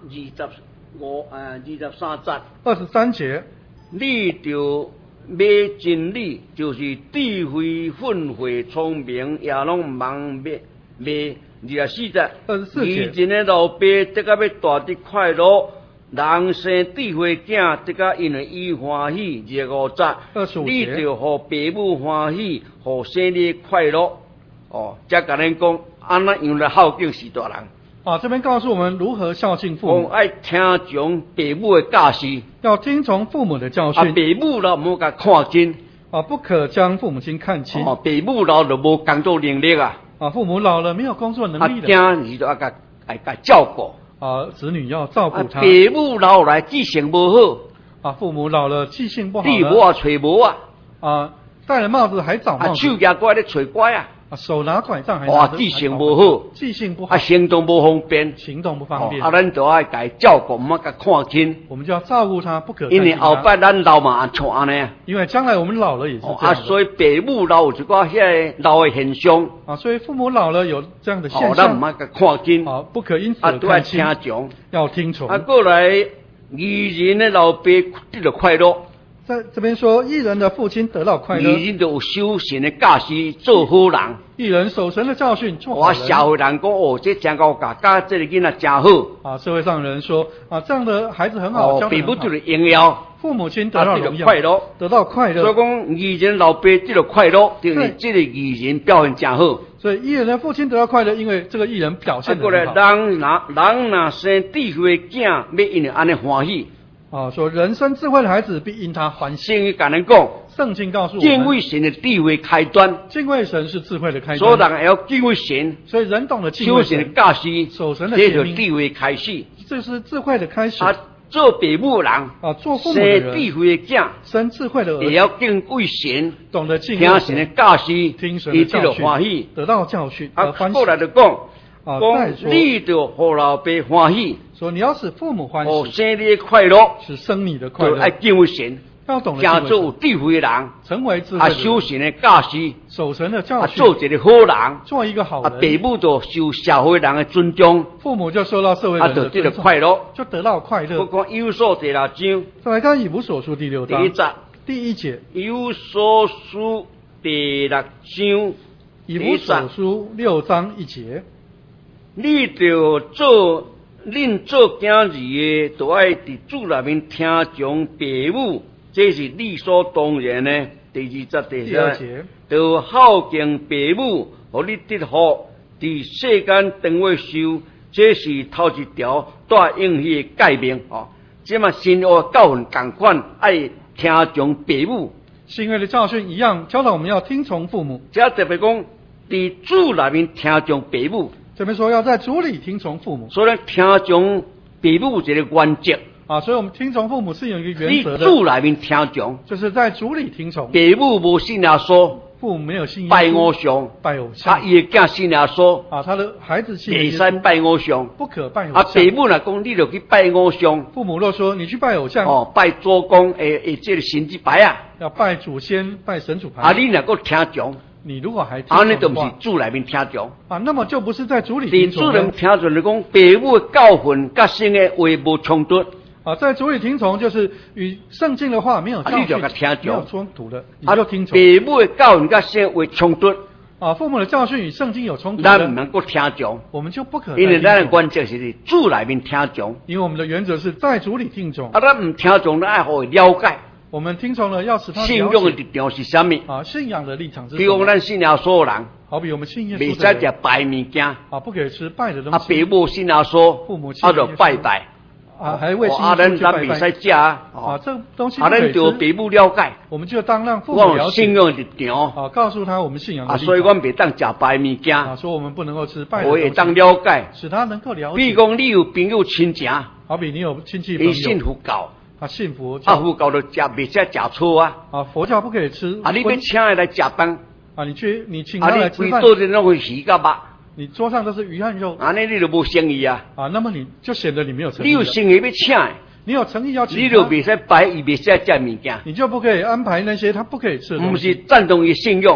C: 23节。
B: 23节，
C: 你就买真理，就是智慧、训诲、聪明，也拢唔通买。24节。
B: 24节，
C: 以前的老爸得甲要大得快乐，人生智慧囝得甲因为伊欢喜。25节。
B: 25
C: 你
B: 节，
C: 就互爸母欢喜，互生日快乐。才甲咱讲，安那样来孝敬是大人。
B: 这边告诉我们如何孝敬父母，
C: 爱听从爸母的教示，
B: 要听从父母的教
C: 爸
B: 训，
C: 母老唔好甲看轻，
B: 不可将父母亲看轻。
C: 爸母老就无工作能力啊，
B: 父母老了没有工作能力的，
C: 囝你就要甲照顾。
B: 子女要照顾他。
C: 爸母老来记性无
B: 好，父母老了记性不好
C: 了，无揣无啊，
B: 戴了帽子还长帽子，
C: 手拿拐咧揣拐啊。
B: 手拿拐杖还拿着，
C: 记性不好，
B: 记性不好，
C: 行动不方便，
B: 行动不方便。
C: 咱就要甲伊照顾，唔好甲看轻。
B: 我们就要照顾他，不可
C: 因为后摆咱老嘛像安尼。
B: 因为将来我们老了也是这样。
C: 所以爸母老有一寡遐老的现象。
B: 所以父母老了有这样的现象。
C: 咱唔好甲看轻。
B: 不可因此而看轻。
C: 听从，
B: 要听从。
C: 过来，义人的老爸得到快乐。
B: 在这边说，义人的父亲得到快乐。
C: 义人就有修行的教示，做好人。
B: 义人守神的教训，做好人。
C: 社会人讲，这真高教这个囡仔真好。
B: 社会上人说，这样的孩子很好，教得很好。
C: 父母得到荣耀，
B: 父母亲得到荣耀，
C: 快乐，
B: 得到快乐。
C: 所以讲，义人老爸得到快乐，就是这个义人表现真好。
B: 所以义人的父亲得到快乐，因为这个义人表现得很好。
C: 人若生智慧的囝，要因为安尼欢喜。
B: 说人生智慧的孩子必因他欢喜。
C: 圣经跟人讲，
B: 圣经告诉我们，
C: 敬畏神的智慧开端。
B: 敬畏神是智慧的开端。
C: 所以人要敬畏神，
B: 所以人懂得敬畏神
C: 的教示，
B: 守神的诫命，
C: 这就是智慧开始。
B: 这是智慧的开始。
C: 做父母的人，
B: 做父母的人，
C: 生智慧的囝，
B: 生智慧的儿子，
C: 也要敬畏神，
B: 懂得敬畏神，
C: 听神的教示，
B: 听神的教训，
C: 欢喜，
B: 得到教训而欢喜。
C: 后来就讲，你就互老爸欢喜。
B: 说你要使父母欢喜，
C: 生你的快乐，
B: 使生你的快乐，
C: 爱敬畏神，
B: 要懂得敬畏神，
C: 做有智慧的人，
B: 成为智慧的人，
C: 修神的教示，
B: 守神的教训，
C: 做一个好人，
B: 做一个好人。
C: 父母就受社会人的尊重，
B: 父母就受到社会人的尊重，
C: 快乐，
B: 就得到快乐。
C: 我讲以弗所第6章，
B: 再来看以弗所书第6章
C: 第1
B: 节，
C: 以弗所书第6章，
B: 以弗所书6章1节，
C: 你就做。恁做囝儿的，都爱伫主内面听从父母，这是理所当然的。第2节，就孝敬父母，互你得福，伫世间长活寿，这是头一条带应许的诫命。这嘛新约教训同款，爱听从父母。
B: 新约的教训一样，教导我们要听从父母。
C: 这特别讲，伫主内面听从父母。
B: 这边说要在主里听从父母，
C: 所以听从父母这个原则
B: 所以我们听从父母是有一个原则的。
C: 你主内面听从，
B: 就是在主里听从。
C: 父母无信耶稣，
B: 父母没有信耶稣，
C: 拜偶像，伊的囝信耶稣
B: 他的孩子信耶稣，
C: 袂使拜偶像，
B: 不可拜偶像。
C: 父母若讲你就去拜偶像，
B: 父母若说你去拜偶像，
C: 拜祖公这个神之牌啊，
B: 要拜祖先，拜神主牌。
C: 你若个听从。
B: 你如果还听从的话，
C: 那就不是主内面听从
B: 那么就不是在主里听从。
C: 主内面听从就讲父母的教训甲圣的话无冲突。
B: 在主里听从就是与圣经的话没有教训，没有冲突的，你就听从。
C: 父母的教训甲圣话冲突。
B: 父母的教训与圣经有冲突的，
C: 咱唔能够听从，
B: 我们就不可能。
C: 因为咱的原则是主内面听从，
B: 因为我们的原则是在主里听从。
C: 咱唔听从，咱爱互伊了解。
B: 我们听从了，要使他了解
C: 信仰的立场是什么？
B: 信仰的立场是什么？
C: 比如咱信仰所有人，
B: 好比我们信耶稣的人，
C: 袂使食拜物件，
B: 不可以吃拜的东西。
C: 父母信仰说，
B: 父母就
C: 拜拜，
B: 还为信耶稣去拜拜。
C: 咱袂使食
B: 这东西不可以吃。
C: 咱就父母了解，
B: 我们就当让父母了解。
C: 信仰立场，
B: 告诉他我们信仰的立场。
C: 所以我们袂当食拜物件，
B: 说我们不能够吃拜的东西。
C: 我也当了解，
B: 使他能够了解。
C: 比如讲，你有朋友亲情，
B: 好比你有亲戚朋友，
C: 信佛教。
B: 信佛教，
C: 佛教就袂使食醋啊！
B: 佛教不可以吃。
C: 你要请他来食饭，
B: 你请他来吃饭，
C: 做的那个鱼甲肉，
B: 你桌上都是鱼和肉，
C: 你就无生意啊！
B: 那么你就显得你没有诚意。
C: 你有生意要请，
B: 你有诚意要请他，
C: 你就袂使摆伊袂使食物件，
B: 你就不可以安排那些他不可以吃的东西。
C: 不是赞同伊信仰，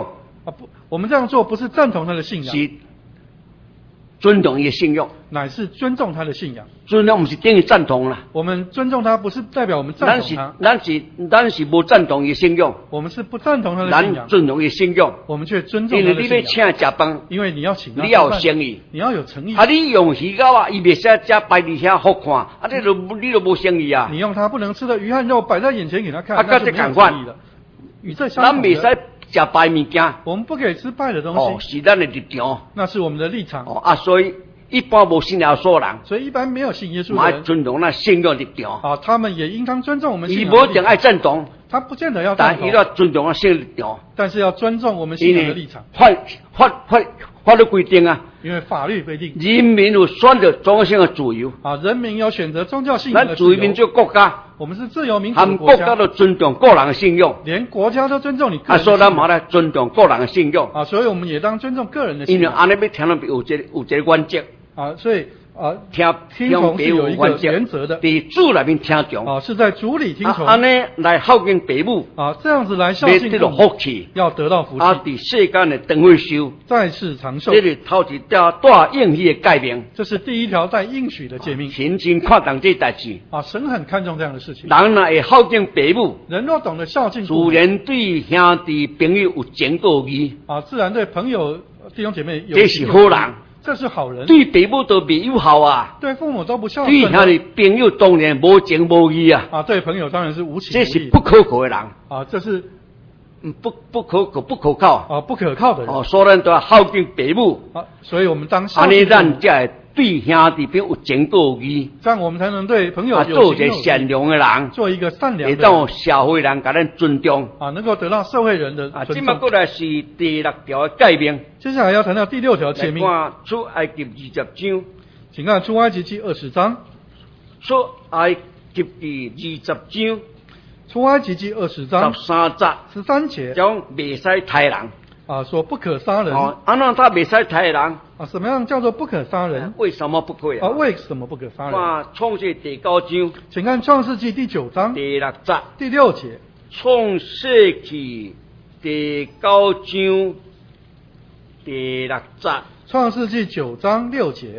B: 不，我们这样做不是赞同他的信仰，
C: 是尊重伊的信仰。
B: 乃是尊重他的信仰。
C: 尊重不是等于赞同啦，
B: 我们尊重他，不是代表我们赞同他，
C: 咱是无赞同伊的信仰，
B: 我们是不赞同他的信仰，
C: 咱尊重伊的信仰。
B: 我们却尊重
C: 因为你要
B: 他的信仰。
C: 请食饭，
B: 因为你要请他
C: 你要有
B: 吃饭
C: 诚意。
B: 你要有诚意。
C: 啊，你用鱼糕啊，伊袂使食摆伫遐好看，啊，你就无诚意啊。
B: 你用他不能吃的鱼和肉摆在眼前给他看，
C: 啊
B: 那就没有诚意了。与这相同
C: 咱袂使
B: 的，
C: 食摆物件，
B: 我们不可以吃败的东
C: 哦，
B: 西，
C: 是咱的立场。
B: 那是我们的立场。
C: 哦啊，所以一般无信耶稣人，
B: 所以一般没有信耶稣的
C: 嘛
B: 人
C: 尊重咱信仰立场。
B: 啊，他们也应当尊重我们信
C: 伊
B: 仰的立场。
C: 无一定爱赞同，
B: 他不见得要赞同
C: 但伊，要尊重咱信仰立场。
B: 但是要尊重我们信
C: 因为
B: 仰的立场，
C: 法律规定啊，
B: 因为法律规定
C: 人民有选择宗教性的自由。
B: 啊，人民有选择宗教信仰
C: 咱
B: 的自由。
C: 自由民主国家，
B: 我们是自由民主
C: 含
B: 的国家，
C: 国家都尊重个人的信仰。
B: 连国家都尊重你个
C: 啊，
B: 人的
C: 所以咱
B: 信仰
C: 嘛来尊重个人的信仰。
B: 啊，所以我们也当尊重个人的信仰
C: 因为安尼要听咱有一个原则，
B: 啊，所以啊，
C: 听
B: 从是有一个
C: 原则，
B: 原则的
C: 伫主内面听从。
B: 啊，是在主里听从
C: 安尼来孝敬父母，
B: 啊，这样子来孝
C: 要得到
B: 敬父母，
C: 福气。
B: 要得到福
C: 啊，
B: 气，
C: 伫世间的长寿寿，
B: 在世长寿
C: 这。是头一条大应许的诫命。
B: 这是第一条带应许的诫命
C: 神真看重这代志，
B: 啊，神很看重这样的事情。
C: 人若会孝敬父母，
B: 人若懂得孝敬
C: 自
B: 父母
C: 然对兄弟朋友有情有义，
B: 啊，自然对朋友弟兄姐妹有
C: 这是好人。
B: 这是好人，
C: 对父母都未友好啊，
B: 对父母都不孝
C: 对
B: 顺的
C: 兄弟朋友当然无情无义啊，
B: 啊，对朋友当然是无情无义
C: 这是不可靠的人，
B: 啊，这是
C: 不可靠。
B: 啊不可靠的人
C: 哦，所以咱都要孝敬父母，
B: 啊，所以我们当孝
C: 安尼
B: 敬父母，
C: 咱才会对兄弟朋友有情有义，
B: 这样我们才能对朋友
C: 啊，
B: 有
C: 做一个
B: 情有义
C: 善良的人，
B: 做一个善良
C: 会
B: 的人
C: 当社会人甲咱尊重。
B: 啊，能够得到社会人的
C: 啊，
B: 尊重。
C: 即马过来是第6条的诫命，
B: 接下来要谈到第6条诫命，
C: 来看出埃及20章，
B: 请看出埃及记20章，
C: 出埃及记20章
B: 出埃及记20章
C: 13节，
B: 13节
C: 讲袂使杀人。
B: 啊，说不可杀人
C: 哦，安怎他袂使杀人？
B: 啊，什么样叫做不可杀人
C: 为什么不可以
B: 啊？为什么不可杀人？
C: 看创世第9章
B: 请看创世纪第9章
C: 第6节，
B: 第6节，
C: 创世纪第9章第6节。
B: 创世纪9章6节，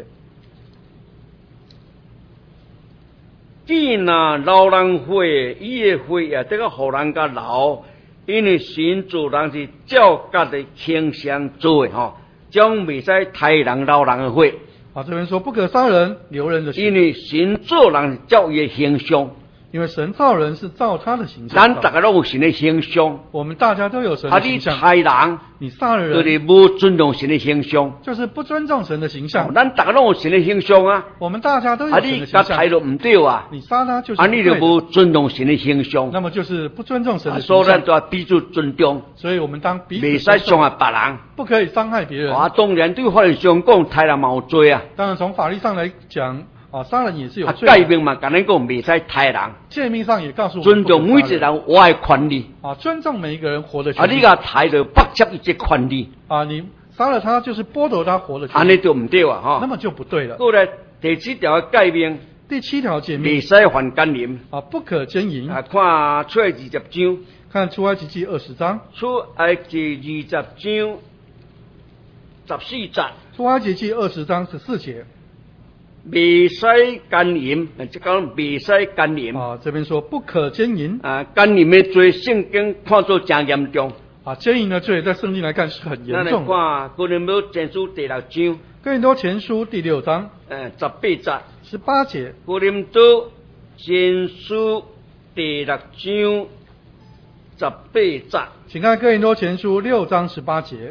C: 既然老人火，伊的火也得个互人家留，因为神做人是照家的倾向做的吼，将袂使杀人老人的火，
B: 啊，这边说不可杀人，流人的血，
C: 因为神做人是照伊的形象，
B: 因为神造人是照他的形象造
C: 咱大家拢有神的形象，
B: 我们大家都有神
C: 啊，你
B: 的形象，
C: 杀人
B: 你杀了人
C: 就是无尊重神的形象，
B: 就是不尊重神的形
C: 哦
B: 象，
C: 咱大家拢有神的形象啊，
B: 我们大家都有
C: 啊，
B: 神
C: 你
B: 的形象，
C: 甲杀了唔对啊，
B: 你杀他就是
C: 啊，
B: 不对的
C: 你就无尊重神的形象，
B: 那么就是不尊重神
C: 啊，
B: 的
C: 所以
B: 形象，
C: 咱都要彼此尊重，
B: 所以我们当彼
C: 袂
B: 此尊重，
C: 使伤害别人。
B: 不可以伤害别人。
C: 啊，当然对法律上讲，杀人嘛有罪啊。
B: 当然从法律上来讲啊，杀人也是有
C: 啊，
B: 罪的。
C: 诫命嘛，甲咱讲袂使杀人，
B: 诫命上也告诉我们
C: 尊重每一
B: 不可杀
C: 个人我的权利。
B: 啊，尊重每一个人活的
C: 啊，
B: 权利。
C: 你甲杀就剥夺伊这权利，
B: 啊，你杀了他就是剥夺他活的权
C: 安尼
B: 利，
C: 就唔对啊，吼。
B: 那么就不对了。
C: 过来第7条的诫命，
B: 第7条诫命
C: 袂使犯奸淫。
B: 啊，不可奸淫。
C: 啊，看出埃及20章，
B: 看出埃及记20章，
C: 出埃及20章14节，
B: 出埃及记20章14节
C: 袂使奸淫，即讲袂使奸淫。
B: 啊，这边说不可奸淫
C: 啊，奸淫的罪，圣经看作真严重。
B: 啊，奸淫的罪在圣经来看是很
C: 咱来
B: 严重的。
C: 看哥林多前书第6章，
B: 哥林多前书第6章
C: 18节。
B: 18节，
C: 哥林多前书第6章18节，
B: 请看哥林多前书6章18节。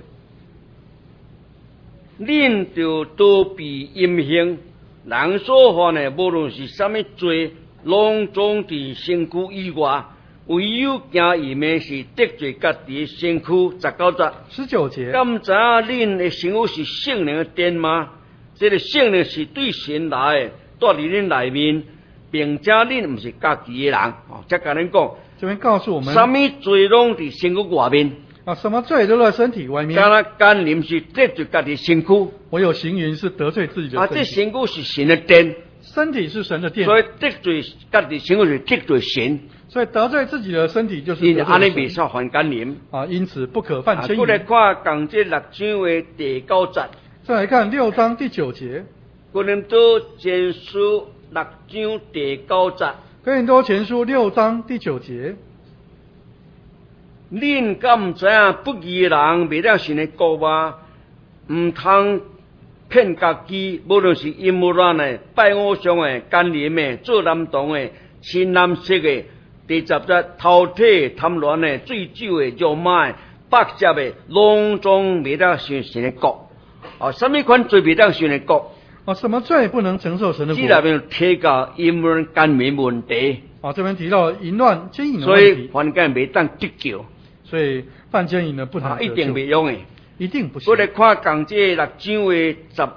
C: 恁就都比阴行，人所犯的无论是什么罪，拢总伫身躯以外，唯有行淫的是得罪家己的身躯。19节，
B: 19节，
C: 敢知影恁的身躯是圣灵的殿吗？这个圣灵是对神来的，住伫恁内面，并且恁毋是家己的人。哦，才甲恁讲，
B: 这边告诉我们
C: 什么罪拢伫身躯外面，
B: 啊，什么罪都在身体外面，
C: 敢若奸淫是得罪家己的身躯。
B: 唯有行淫是得罪自己的
C: 啊，
B: 身体。
C: 这身躯是神的殿。
B: 身体是神的殿，
C: 所以得罪家己身体是得罪神，
B: 所以得罪自己的身体就是
C: 因安尼
B: 得罪神
C: 未使犯奸淫。
B: 啊，因此不可犯奸
C: 过来
B: 淫。
C: 看讲这6章的第9节，
B: 再来看6章第9节，
C: 哥林多前书6章第9节，
B: 哥林多前书6章第9节，
C: 恁敢唔知影不义的人未了神的国吗？唔通骗家己，无论是阴谋论的、拜偶像的、奸淫的、做男童的、亲男色的、第10节偷窃、贪婪的、醉酒的、辱骂的、百邪的，拢总未了神的国。什么款罪未了神的国？
B: 什么罪不能承受神的国？
C: 这里面提到阴谋论、奸淫问题。
B: 这边提到淫乱、奸淫的
C: 所以
B: 问题，
C: 犯奸未当得救。
B: 所以犯奸淫呢不能得救，
C: 一定未用的。
B: 一定不行。
C: 我来看讲这6章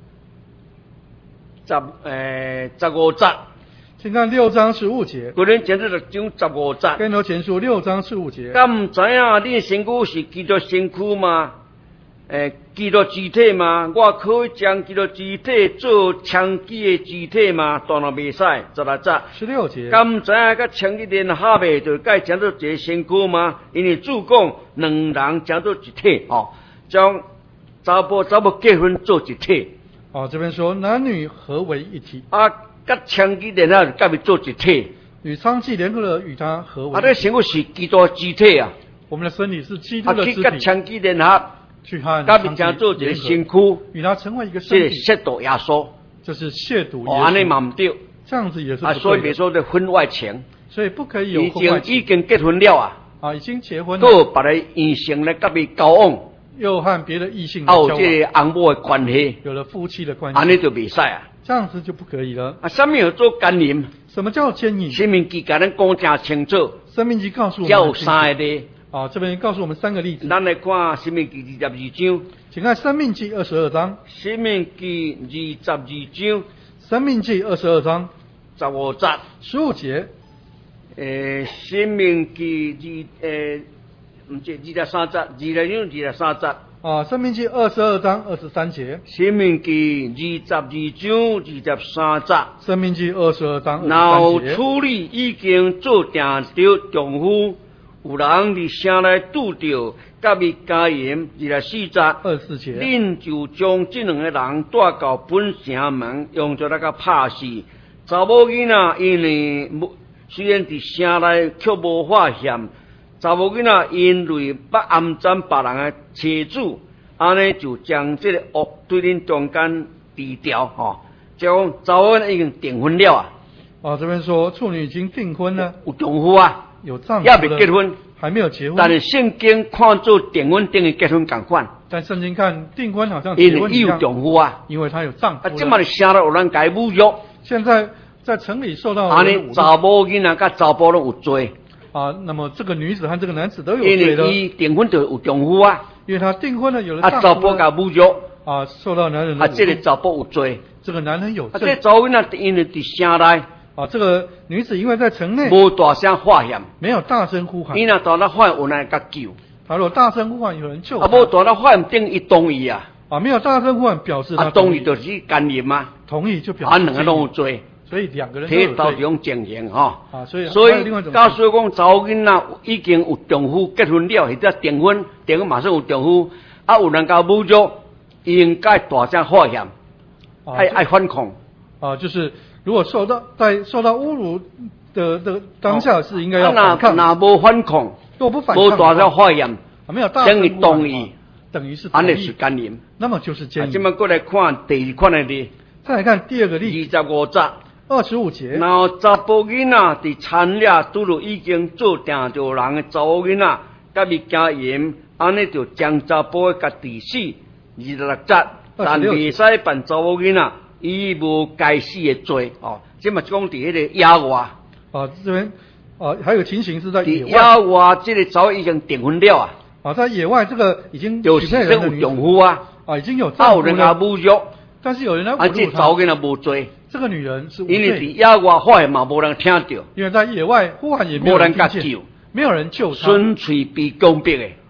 C: 的15节。
B: 请看6章15节。
C: 哥林前书6章15节。
B: 哥林多前书6章15节。
C: 敢唔知影你身躯是基督身躯吗？基督肢体吗？我可以将基督肢体做枪击的肢体吗？当然未使。16节。
B: 16节。
C: 敢唔知影甲枪击联合的，就该将做一个身躯吗？因为主讲两人将做一体，将查甫结婚做一体。
B: 这边说男女合为一体。
C: 甲枪击联合甲伊做一体。
B: 与娼妓联合了，与他合为。
C: 这身躯是基督肢体啊。
B: 我们的身体是基督的肢体。
C: 去甲枪击联合。
B: 去和
C: 甲伊将做一个身躯，
B: 与他成为一个身体，
C: 亵渎耶稣，
B: 这是亵渎耶稣。
C: 安尼嘛唔对，
B: 这样子也是不对的。
C: 所以别说的婚外情，
B: 所以不可以有婚外情。
C: 已经结婚了
B: 已经结婚了，
C: 都把他异性来甲伊交往，
B: 又和别的异性交往，
C: 有这翁某的关系，
B: 有了夫妻的关系，
C: 安尼就未使啊。
B: 这样子就不可以了。
C: 什么叫做奸淫？
B: 什么叫奸淫？
C: 申命记甲咱讲正清楚。
B: 申命记告诉我们
C: 有3个例。
B: 这边告诉我们3个例子。
C: 咱来看申命记22章。
B: 请看申命记22章。
C: 申命记22章。
B: 申命记22章
C: 15节。
B: 15节。
C: 申命记唔是23节，22章23节。
B: 申命记22章23节。
C: 申命记22章23节。
B: 申命记22章23节。
C: 然处理已经做定着丈夫，有人伫城内拄着甲伊奸淫，24节。
B: 24节。
C: 恁就将这2个人带到本城门，用着那个拍死。查某囡仔因为虽然伫城内，却无发现。查某囡仔因为捌暗占别人的妻子，安尼就将这个恶对恁中间除掉。将查某囡仔已经订婚了
B: 这边说处女已经订婚了，
C: 有丈夫啊，
B: 有丈夫
C: 也未结婚，
B: 还没有结婚。
C: 但是圣经看做订婚等于结婚同款。
B: 但圣经看订婚好像结婚一样，
C: 因为有丈夫啊，
B: 因为他有丈夫了。
C: 这么的城内有人甲伊侮辱，
B: 现在在城里受到
C: 安尼查某囡仔甲查甫拢有罪。
B: 那么这个女子和这个男子都有罪的。
C: 因为伊订婚就有丈夫啊，
B: 因为他订婚了有了丈夫。
C: 查甫甲侮辱
B: 受到男人的侮辱。
C: 这个查甫有罪，
B: 这个男人有罪。
C: 这查某囡仔因为伫城内。
B: 这个女子因为在城内
C: 无大声发现，
B: 没有大声呼喊。
C: 伊若大声发现，有人甲救。
B: 他如果大声呼喊，有人救。
C: 无大声发现，等于同意啊。
B: 没有大声呼喊，表示他
C: 同意就是奸淫嘛。
B: 同意就表示。
C: 两个拢有罪。
B: 所以2个人都有罪。
C: 提到这种情形
B: 所以
C: 告诉讲查某囡仔已经有丈夫结婚了，或者订婚马上有丈夫，有人甲侮辱，应该大声发现，爱反抗。
B: 就是如果受到侮辱的当下是应该要反抗。
C: 那无反抗，
B: 若不反抗，
C: 无大声发现，
B: 没有大声
C: 等于同意，
B: 等于是
C: 安尼是奸淫。
B: 那么就是奸淫。
C: 这么过来看第2款的例。
B: 再来看第2个例
C: 25节。
B: 25节。
C: 然后查甫囡仔伫田里拄着已经做定着人的查某囡仔，甲伊奸淫，安尼就将查甫甲治死。26节。但未使办查某囡仔，伊无该死的罪。这么讲伫迄个野外。
B: 这边还有情形是在野外。
C: 野外这个查某已经订婚了
B: 在野外这个已经
C: 就是有丈夫
B: 已经有丈夫了。
C: 有人甲侮辱。
B: 但是有人来侮辱
C: 这查某囡仔无罪。
B: 这个女人是无
C: 罪。因为伫野外发现嘛，无人听到。
B: 因为在野外呼喊也没有人听见，没有人救她。
C: 纯粹被公逼的。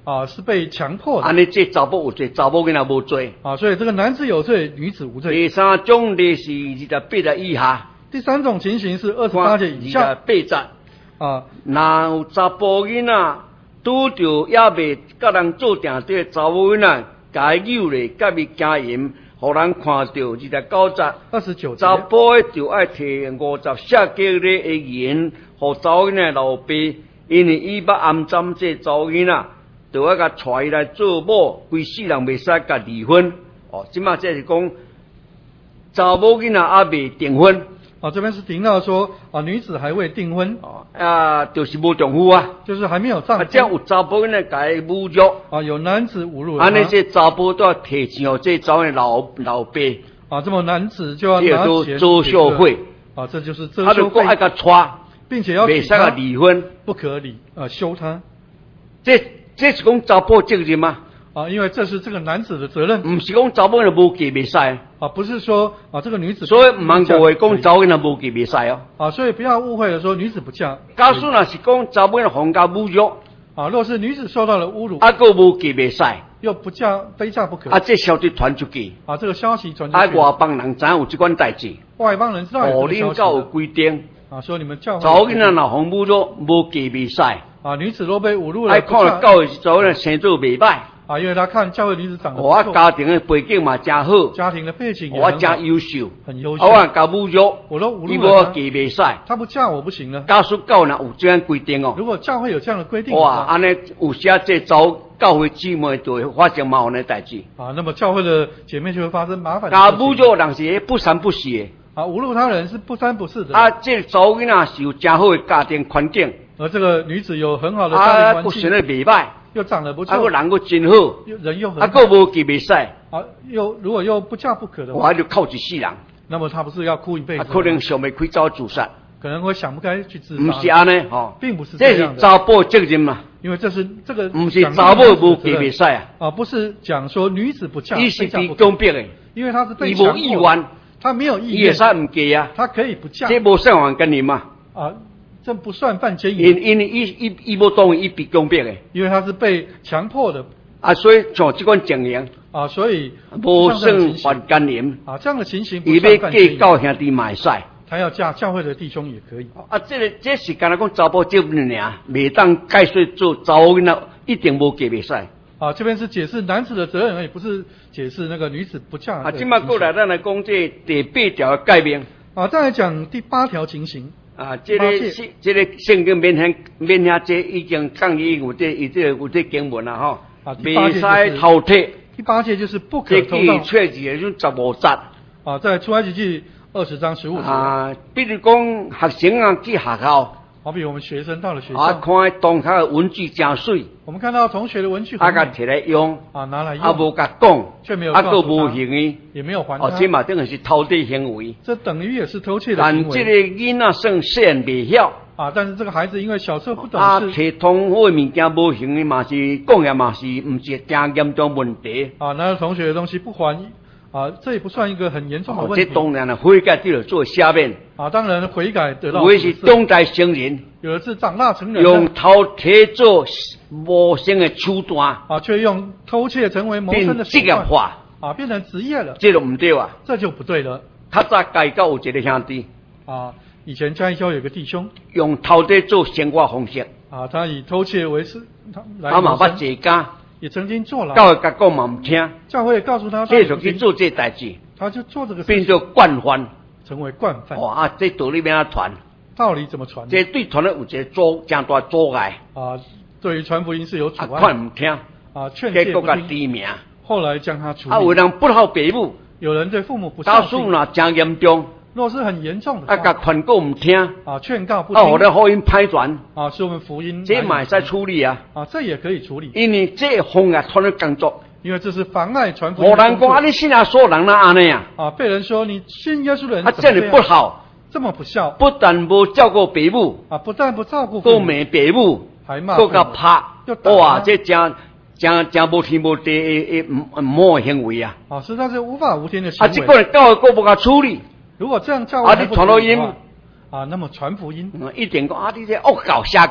B: 是被强迫的。
C: 安尼这查某有罪，查某囡仔无罪。
B: 所以这个男子有罪，女子无罪。
C: 第三种例是28节以下。
B: 第三种情形是28节以下。
C: 28节。若有查甫囡仔拄着也未甲人做定这查某囡仔，甲伊扭咧，甲伊行淫，互人看到29节。
B: 29节。
C: 查甫就爱摕50舍客勒的银，互查某囡仔老爸，因为伊捌暗占这查某囡仔，就要甲带伊来做某，规世人袂使甲离婚。即马这是讲查某囡仔还未订婚。
B: 这边是提到说女子还未订婚。
C: 就是无丈夫啊，
B: 就是还没有丈夫。
C: 这样有查甫囡仔甲伊侮辱。
B: 有男子侮辱他。
C: 安尼这查甫都要提钱哦，这查某老爸。
B: 这么男子就要拿钱
C: 遮羞费。
B: 这就是遮羞费。
C: 他就爱甲娶，
B: 并且要
C: 袂使甲离婚，
B: 不可休他。
C: 这是讲查甫责任吗？
B: 因为这是这个男子的责任。
C: 不是讲查某人无嫁袂使。
B: 不是说这个女子。
C: 所以唔通误会讲查某人无嫁袂使哦。
B: 所以不要误会了说女子不嫁。
C: 假使若是讲查某人互家侮辱。
B: 若是女子受到了侮辱。
C: 个无嫁袂使。
B: 又不嫁，非嫁不可。
C: 这消息传出去。
B: 这个消息传出去。
C: 外邦人知有这款代志。
B: 外邦人知道有这个消息。
C: 教有规定。
B: 说你们教会。
C: 查某囡仔若互侮辱，无嫁袂使。
B: 女子若被侮辱了。
C: 看了教会是查某人生做袂歹。
B: 因为他看教会女子长得不
C: 错。我家庭的背景嘛真好。
B: 家庭的背景也
C: 我真优秀。
B: 很优秀。
C: 我甲侮辱。
B: 我都侮辱了他。
C: 伊无嫁袂使。
B: 他不嫁我不行了。
C: 假使教呢有这样规定哦。
B: 如果教会有这样的规定。
C: 安尼有时这教会姊妹就会发生麻烦的代志。
B: 那么教会的姐妹就会发生麻烦的
C: 事情。侮辱人是不三不四的。
B: 侮辱他人是不三不四的。
C: 这查某囡仔是有真好的家庭环境。
B: 而这个女子有很好的家庭环境。
C: 生得袂歹。
B: 又长得不错。
C: 个人又真好。
B: 人又很好。
C: 个无嫁袂使。
B: 如果又不嫁不可的话。
C: 我就靠一世人。
B: 那么他不是要哭一辈子。
C: 可能想袂开走自杀。
B: 可能会想不开去自杀。
C: 不是安尼
B: 并不是这样的。
C: 这是查甫责任嘛。
B: 因为这是这个。
C: 不是查某无嫁袂使啊。
B: 不是讲说女子不嫁。
C: 伊是被公逼的。
B: 因为他是被强迫。伊无意
C: 愿。
B: 他没有意愿。
C: 伊会使唔嫁啊。
B: 他可以不嫁。
C: 这无算犯奸淫嘛。
B: 这不算犯奸淫。
C: 因为伊无同意，伊被公逼的。
B: 因为他是被强迫的。
C: 所以像这款情形。
B: 所以
C: 无算犯奸淫。
B: 这样的情形不算犯奸淫。
C: 伊要嫁教兄弟嘛会使。
B: 他要嫁教会的弟兄也可以。
C: 这是干那讲查甫责任尔，袂当解释做查某囡仔一定无嫁袂使。
B: 这边是解释男子的责任而已，不是解释那个女子不嫁。
C: 今麦过来咱来讲这第8条的改变。
B: 再来讲第8条情形。
C: 这个圣经免遐这已经讲伊有这经文啦吼。袂使偷窃。
B: 第8节就是不可偷盗。
C: 确实也就15节。
B: 在出埃及记20章15节。
C: 比如讲学生去学校。
B: 好比我们学生到了学校。
C: 看同学的文具真水。
B: 我们看到同学的文具很
C: 美。摕来用。
B: 拿来用。
C: 无甲讲。
B: 却没有告诉他。
C: 无行为。
B: 也没有还他。
C: 这嘛等于是偷窃行为。
B: 这等于也是偷窃的行为。
C: 但这个囡仔算细未晓。
B: 但是这个孩子因为小时候不懂事。
C: 摕同学的物件无行为嘛是讲也嘛是唔是真严重问题。
B: 拿着同学的东西不还。这也不算一个很严重的问题。
C: 这当然了，悔改就要做下面。
B: 当然悔改得到。
C: 有的是长大成人。
B: 有的是长大成人。
C: 用偷窃做谋生的手段。
B: 却用偷窃成为谋生的手段。
C: 职业化。
B: 变成职业了。
C: 这就唔对啊。
B: 这就不对了。
C: 较早家教有一个兄弟。
B: 以前嘉义教有个弟兄。
C: 用偷窃做生活方式。
B: 他以偷窃为生。
C: 他嘛捌坐监。
B: 也曾经坐牢。
C: 教会甲讲嘛唔听。
B: 教会告诉他
C: 继续去做这代志。
B: 他就做这个事。
C: 变做惯犯。
B: 成为惯犯。
C: 这道理要传。
B: 道理怎么传？
C: 这对传的有一个真大阻碍。
B: 对于传福音是有阻碍。
C: 看唔听。
B: 劝诫不听。
C: 低名。
B: 后来将他处理。
C: 有人不好父母。
B: 有人对父母不孝敬。
C: 假使若真严重。
B: 若是很严重的。
C: 甲劝告唔听。
B: 劝告不听。
C: 我的福音歹传。
B: 是我们福音。
C: 这嘛在处理啊。
B: 这也可以处理。
C: 因为这妨碍传的工作。
B: 因为这是妨碍传福音。
C: 有人讲你信耶稣人哪安尼啊？
B: 被人说你信耶稣的人
C: 这样不好。
B: 这么不孝。
C: 不但不照顾父母。
B: 不但不照顾
C: 父母。骂父母。
B: 还骂。
C: 又甲拍。哇，这真无天无地的唔好行为啊！
B: 实在是无法无天的行为。
C: 这个人教会不甲处理。
B: 如果这样教会
C: 你传福音。
B: 那么传福音。
C: 一点讲你这恶搞瞎搞。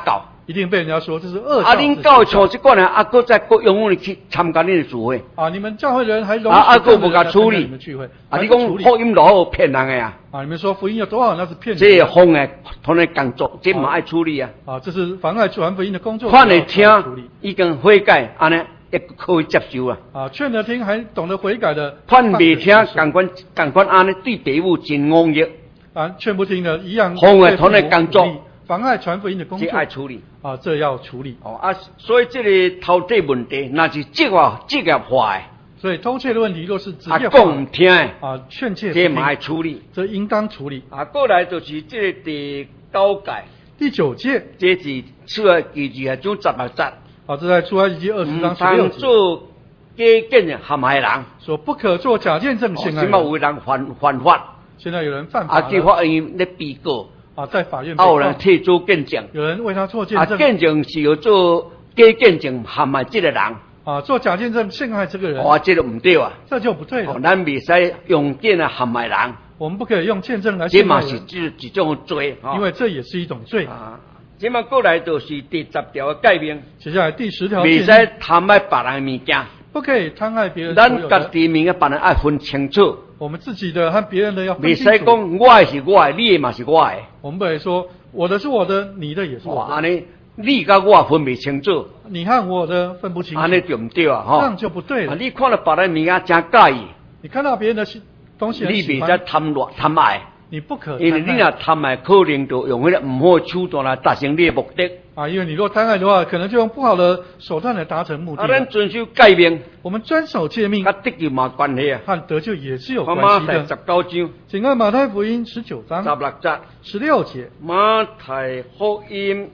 B: 一定被人家说这是恶
C: 啊，
B: 教。
C: 恁教会像这款啊，搁再搁勇于去参加恁的聚会。
B: 啊，你们教会的人还容
C: 啊，
B: 许
C: 搁无甲处理
B: 你们聚会，
C: 啊，你讲福音多好骗人的啊！
B: 啊，你们说福音有多好，那是骗人的。
C: 这风的同的工作，这嘛爱处理啊。
B: 啊，这是妨碍传福音的工作。
C: 看来听已经悔改，安尼也可以接受啊。
B: 啊，劝了听还懂得悔改的，
C: 看未听，共款安尼对父母真恶意。
B: 啊，劝不听的一样。
C: 风的同的工作，
B: 妨碍传福音的工作，
C: 这爱处理。
B: 啊，这要处理。
C: 哦啊，所以这个偷窃问题，那是职业化的。
B: 所以偷窃的问题若是职业化，
C: 讲唔听的，
B: 啊，劝窃
C: 这嘛爱处理，
B: 这应当处理。
C: 啊，过来就是这个第9届，
B: 第9届，
C: 这是出埃及记啊，种16节。
B: 啊，这在出埃及记20章16节。
C: 做假见的陷害人，
B: 说不可做假见证陷害人。
C: 现在有人犯法，
B: 现在有人犯法了。
C: 啊，去法院咧被告。
B: 啊，在法院。
C: 啊，有人替做见证。
B: 有人为他做见证。
C: 啊，见证是要做假见证陷害这个人。
B: 啊，做假见证陷害这个人。
C: 哦，这就唔对啊。
B: 这就不对了。
C: 咱未使用见啊陷害人。
B: 我们不可以用见证来陷害人。
C: 这嘛是一种罪。
B: 因为这也是一种罪。
C: 啊，这嘛过来就是第10条的诫命。
B: 接下来第10条。
C: 未使贪爱别人的物件。
B: 不可以贪爱别人。
C: 咱家己物件别人爱分清楚。
B: 我们自己的和别人的要分清楚。
C: 未使讲我的是我的，你的嘛是我的。
B: 我们不可以说我的是我的，你的也是我的。
C: 安尼，你甲我分不清楚。
B: 你和我的分不清楚。
C: 安尼就唔对啊！
B: 这样就不对了。
C: 你看到别人物件真介意。
B: 你看到别人的东西很喜欢。
C: 你未使贪爱。
B: 你不可贪爱。
C: 因为你若贪爱，可能就用迄个唔好的手段来达成你的目的。
B: 啊，因为你若贪爱的话，可能就用不好的手段来达成目的。
C: 咱遵守诫命，
B: 我们遵守诫命，
C: 跟得救嘛关系啊，
B: 和得救也是有关系的。
C: 19章，
B: 请看马太福音19章
C: 16节
B: 16节。
C: 马太福音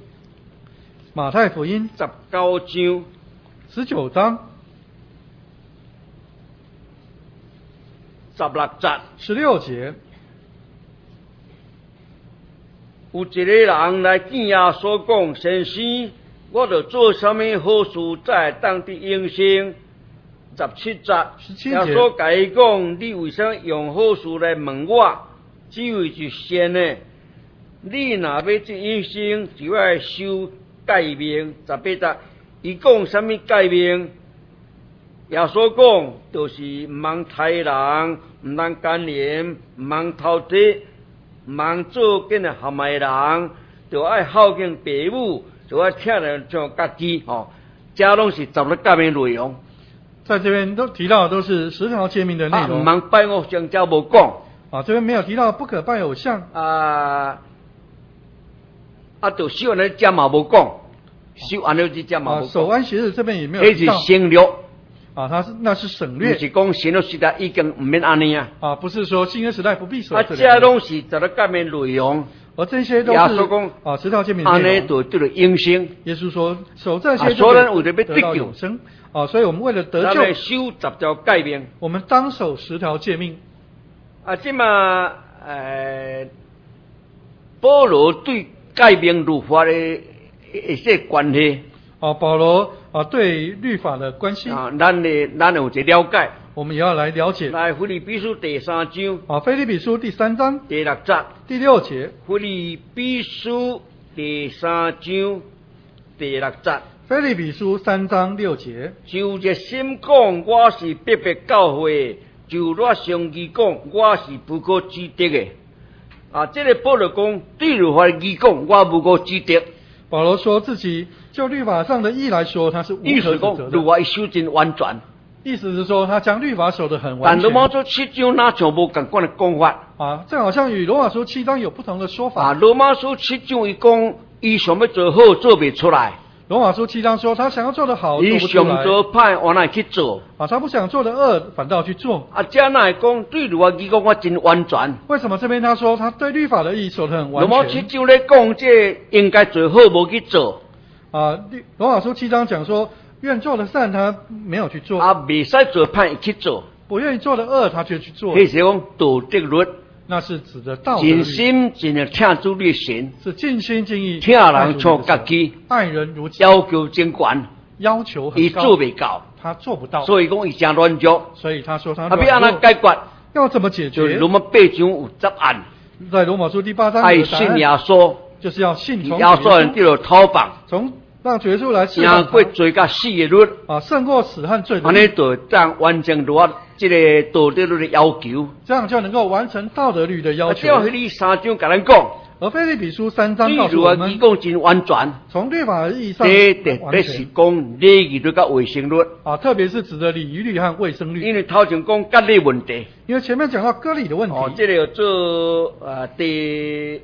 B: 19章
C: 19章
B: 16节。
C: 有一个人来见耶稣讲：先生，我着做什么好事才会当得永生？17节，耶稣甲伊讲：你为啥用好事来问我？只为是善的。你若要得永生，就要守诫命。18节，伊讲什么诫命？耶稣讲，就是唔通杀人，唔通奸淫，唔通偷窃。忙做紧的陷害人，就爱孝敬父母，就爱听人像家己哦。这拢是16诫命内容。
B: 在这边都提到的都是10条诫命的内容。
C: 唔通拜偶像，这无讲。
B: 啊，这边没有提到不可拜偶像。
C: 就守安息日嘛无讲，守安息日这嘛无讲。
B: 守安息日这边也没有提到。
C: 那是省略。
B: 那是省略。
C: 不是讲新约时代已经唔免安尼啊。
B: 不是说新约时代不必守。
C: 这拢是16诫命内容。
B: 而这些都是耶稣讲10条诫命内容。
C: 安尼就得了永生。
B: 耶稣说守这些
C: 所以咱为了要得救
B: 永生。所以我们为了得救，
C: 咱来守10条诫命。
B: 我们当守10条诫命。
C: 这嘛保罗对诫命律法的一些关系。
B: 保罗对律法的关系。
C: 咱有一个了解。
B: 我们也要来了解。
C: 来，腓立比书第3章。
B: 腓立比书第3章
C: 第6节。
B: 第6节。
C: 腓立比书第3章第6节。
B: 腓立比书3章6节。
C: 就热心讲，我是别别教会；就热上义讲，我是不可指责的。这个保罗讲，对律法的义讲，我不可指责。
B: 保罗说自己就律法上的义来说，他是无可指责的。
C: 律法守真完全。
B: 意思是说，他将律法守得很完全。
C: 但罗马书7章哪像无同款的讲法？
B: 这好像与罗马书7章有不同的说法。
C: 罗马书7章伊讲，伊想要做好做不出来。
B: 罗马书7章说，他想要做得好，做不出来。
C: 伊想做歹，往哪去做？
B: 他不想做的恶，反倒去做。
C: 这哪会讲对律法义讲我真完全？
B: 为什么这边他说他对律法的义守得很完全？
C: 罗马7章咧讲，这应该做好无去做。
B: 罗马书7章讲说，愿做的善他没有去做。
C: 未使做歹去做。
B: 不愿意做的恶他却去做。
C: 迄是讲道德律。
B: 那是指的道德律。
C: 尽心尽力听主律行。
B: 是尽心尽意。
C: 听人像家己。
B: 爱人如己。
C: 要求真悬。
B: 要求很高。
C: 伊做未到。
B: 他做不到。
C: 所以讲伊真软弱。
B: 所以他说他软弱。
C: 要安怎解决？
B: 要怎么解决？
C: 罗马8章有答案。
B: 在罗马书第8章
C: 爱信耶稣。
B: 就是要信从
C: 耶稣人得了讨棒，
B: 从让主耶稣来释
C: 胜
B: 放
C: 过罪甲死的律，
B: 胜过死和罪的
C: 安尼就当完成律这个道德律的要求。
B: 这样就能够完成道德律的要求。
C: 照迄3章甲咱讲，
B: 而腓立比书3章
C: 对
B: 告诉
C: 律法
B: 我们，
C: 讲真完全。
B: 从律法的意义上
C: 这特别是讲礼仪律甲卫生律，
B: 特别是指的礼仪律和卫生律。
C: 因为头前讲割礼问题，
B: 因为前面讲到割礼的问题，
C: 这个叫做第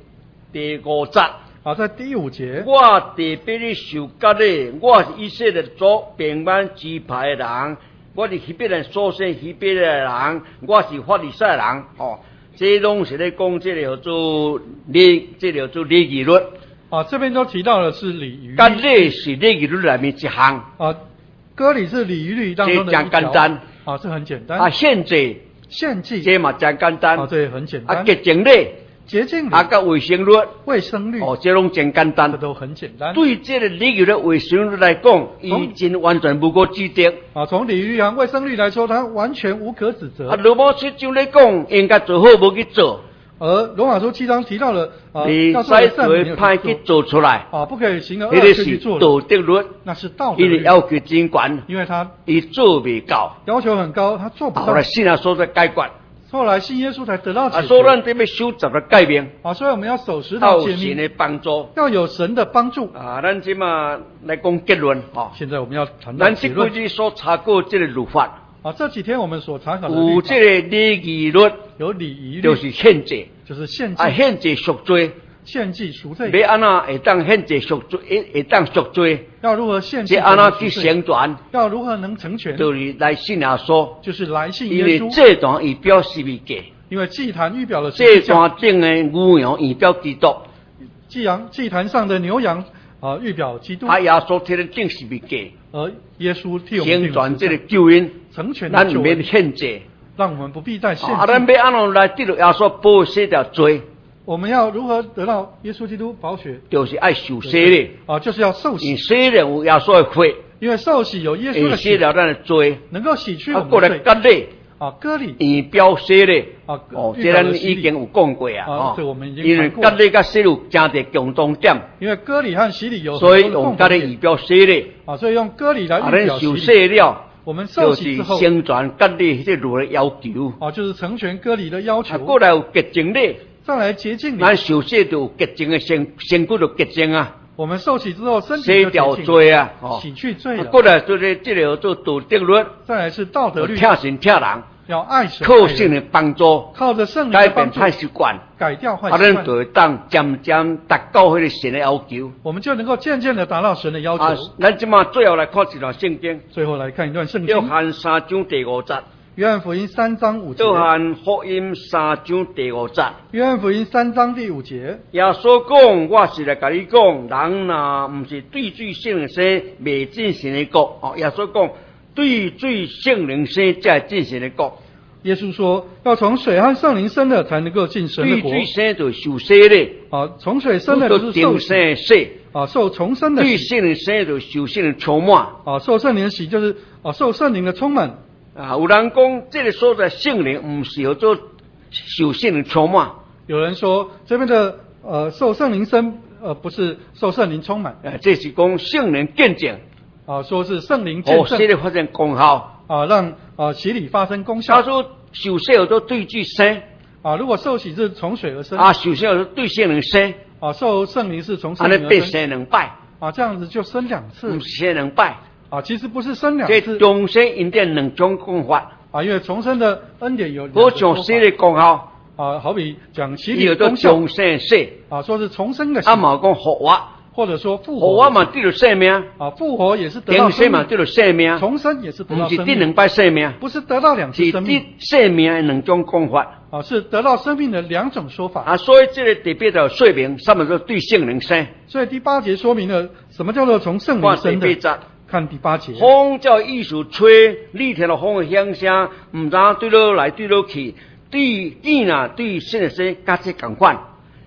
C: 5节。
B: 在第5节，
C: 我特别的受割礼，我是以色列族平安支派的人，我是希伯来所生希伯来人，我是法利赛人。这拢是咧讲这个叫做这个叫做礼仪律。
B: 这边都提到的是礼仪律。
C: 割礼是礼仪律里面一项。
B: 割礼是礼仪律当中的一条。
C: 这简单。
B: 这很简单。
C: 献祭。
B: 献祭。
C: 这嘛真简单。
B: 这也很简单。
C: 洁净礼。
B: 洁净礼。
C: 甲卫生律。
B: 卫生律。
C: 这拢真简单。
B: 这都很简单。
C: 对这个礼仪律、卫生律来讲，已经完全无可指责。
B: 从礼仪律和卫生律来说，它完全无可指责。
C: 罗马书就咧讲，应该做好无去做。
B: 而罗马书7章提到了，
C: 你使做派去做出来，
B: 不可以行而恶去做。
C: 道德律，
B: 那是道德律。
C: 因为要求真悬，
B: 因为他
C: 做未到，
B: 要求很高，他做不到。
C: 后来信啊所在解决。
B: 后来信耶稣才得到解决。
C: 所以咱得要守10个诫命。
B: 所以我们要守10条诫命。
C: 神的帮助。
B: 要有神的帮助。
C: 咱即嘛来讲结论。
B: 现在我们要谈到结论。
C: 咱这几日所查过这个律法。
B: 这几天我们所查考的
C: 有这个礼仪律。
B: 有礼仪律。
C: 就是献祭。
B: 就是献祭。
C: 献祭赎罪。
B: 献祭赎罪。
C: 要安怎会当献祭赎罪？会当赎罪？
B: 要如何献祭？
C: 安怎去成全？
B: 要如何能成全？
C: 就是来信耶稣。
B: 就是来信耶稣。
C: 因为这段仪表是未假。
B: 因为祭坛预表了
C: 这段顶的牛羊预表基督。
B: 祭坛上的牛羊预表基督。
C: 耶稣替人定是未假。
B: 而耶稣替我们
C: 成全这个救恩，
B: 成全
C: 咱唔免献祭。
B: 让我们不必再献祭。
C: 咱要安怎来得到耶稣宝血的罪？
B: 我们要如何得到耶稣基督宝血？
C: 就是爱受洗的。
B: 就是要受洗。
C: 洗的有耶稣的血。因
B: 为受洗有耶稣的血。
C: 洗了咱的罪。
B: 能够洗去我们
C: 的罪。过来割礼。
B: 割礼。
C: 以表洗的。这咱已经有讲过啊。
B: 这我们已经
C: 因为割礼甲洗有真侪共同点。
B: 因为割礼和洗礼有。
C: 所以用割礼以表洗的。
B: 所以用割礼来预表洗礼。
C: 受洗了。
B: 我们受洗之后，
C: 就是成全割礼这路的要求。
B: 就是成全割礼的要求。
C: 过来有洁净礼。
B: 再来洁净礼。
C: 咱受洗就有洁净的身躯就洁净啊。
B: 我们受洗之后，身体
C: 洗掉罪啊，
B: 洗去罪了。
C: 过来就是这个做道德律。
B: 再来是道德律。
C: 听神听人。
B: 要爱神。
C: 靠圣灵帮助。
B: 靠着圣灵
C: 改变坏习惯。
B: 改掉坏习惯。
C: 就会当渐渐达到迄个神的要求。
B: 我们就能够渐渐的达到神的要求。
C: 咱即马最后来看一段圣经。
B: 最后来看一段圣经。
C: 约翰3章第5节。
B: 约翰福音3章5节。
C: 约翰福音3章第5节。
B: 约翰福音3章第5节。
C: 耶稣讲，我是来甲你讲，人若唔是对水圣灵生，未进神的国。耶稣讲，对水圣灵生才进神的国。
B: 耶稣说，要从水和圣灵生的才能够进神的国。
C: 对水生就受洗的。
B: 从水生的就是受
C: 洗。
B: 受重生的洗。
C: 对圣灵生就受圣灵充满。
B: 受圣灵的洗就是受圣灵的充满。
C: 有人讲这个所在圣灵唔是叫做受圣灵充满。
B: 有人说这边的受圣灵生不是受圣灵充满。
C: 这是讲圣灵见证。
B: 说是圣灵见证。
C: 洗礼发生功效。
B: 让洗礼发生功效。
C: 他说受洗有做对水生。
B: 如果受洗是从水而生。
C: 受洗有做对圣灵生。
B: 受圣灵是从圣灵而生。
C: 变生2摆。
B: 这样子就生2次。
C: 不是生2摆。
B: 其实不是生2次。
C: 这重生恩典2种讲法。
B: 因为重生的恩典有2种
C: 我讲洗礼功效。
B: 好比讲洗礼功
C: 效。重生洗。
B: 说是重生的洗。
C: 嘛讲复活。
B: 或者说复活。
C: 复活嘛得到生命。
B: 复活也是得到生命。
C: 嘛得到生命。
B: 重生也是得到生命。
C: 不是得2摆生命。
B: 不是得到2次生命。
C: 是生命的2种讲法。
B: 是得到生命的2种说法。
C: 所以这个特别的说明，什么叫对圣灵生。
B: 所以第8节说明了什么叫做从圣灵生的。看第8节。
C: 风叫艺术吹，你听到风的响声，唔知对落来对落去，对地呐对圣灵生加这共款。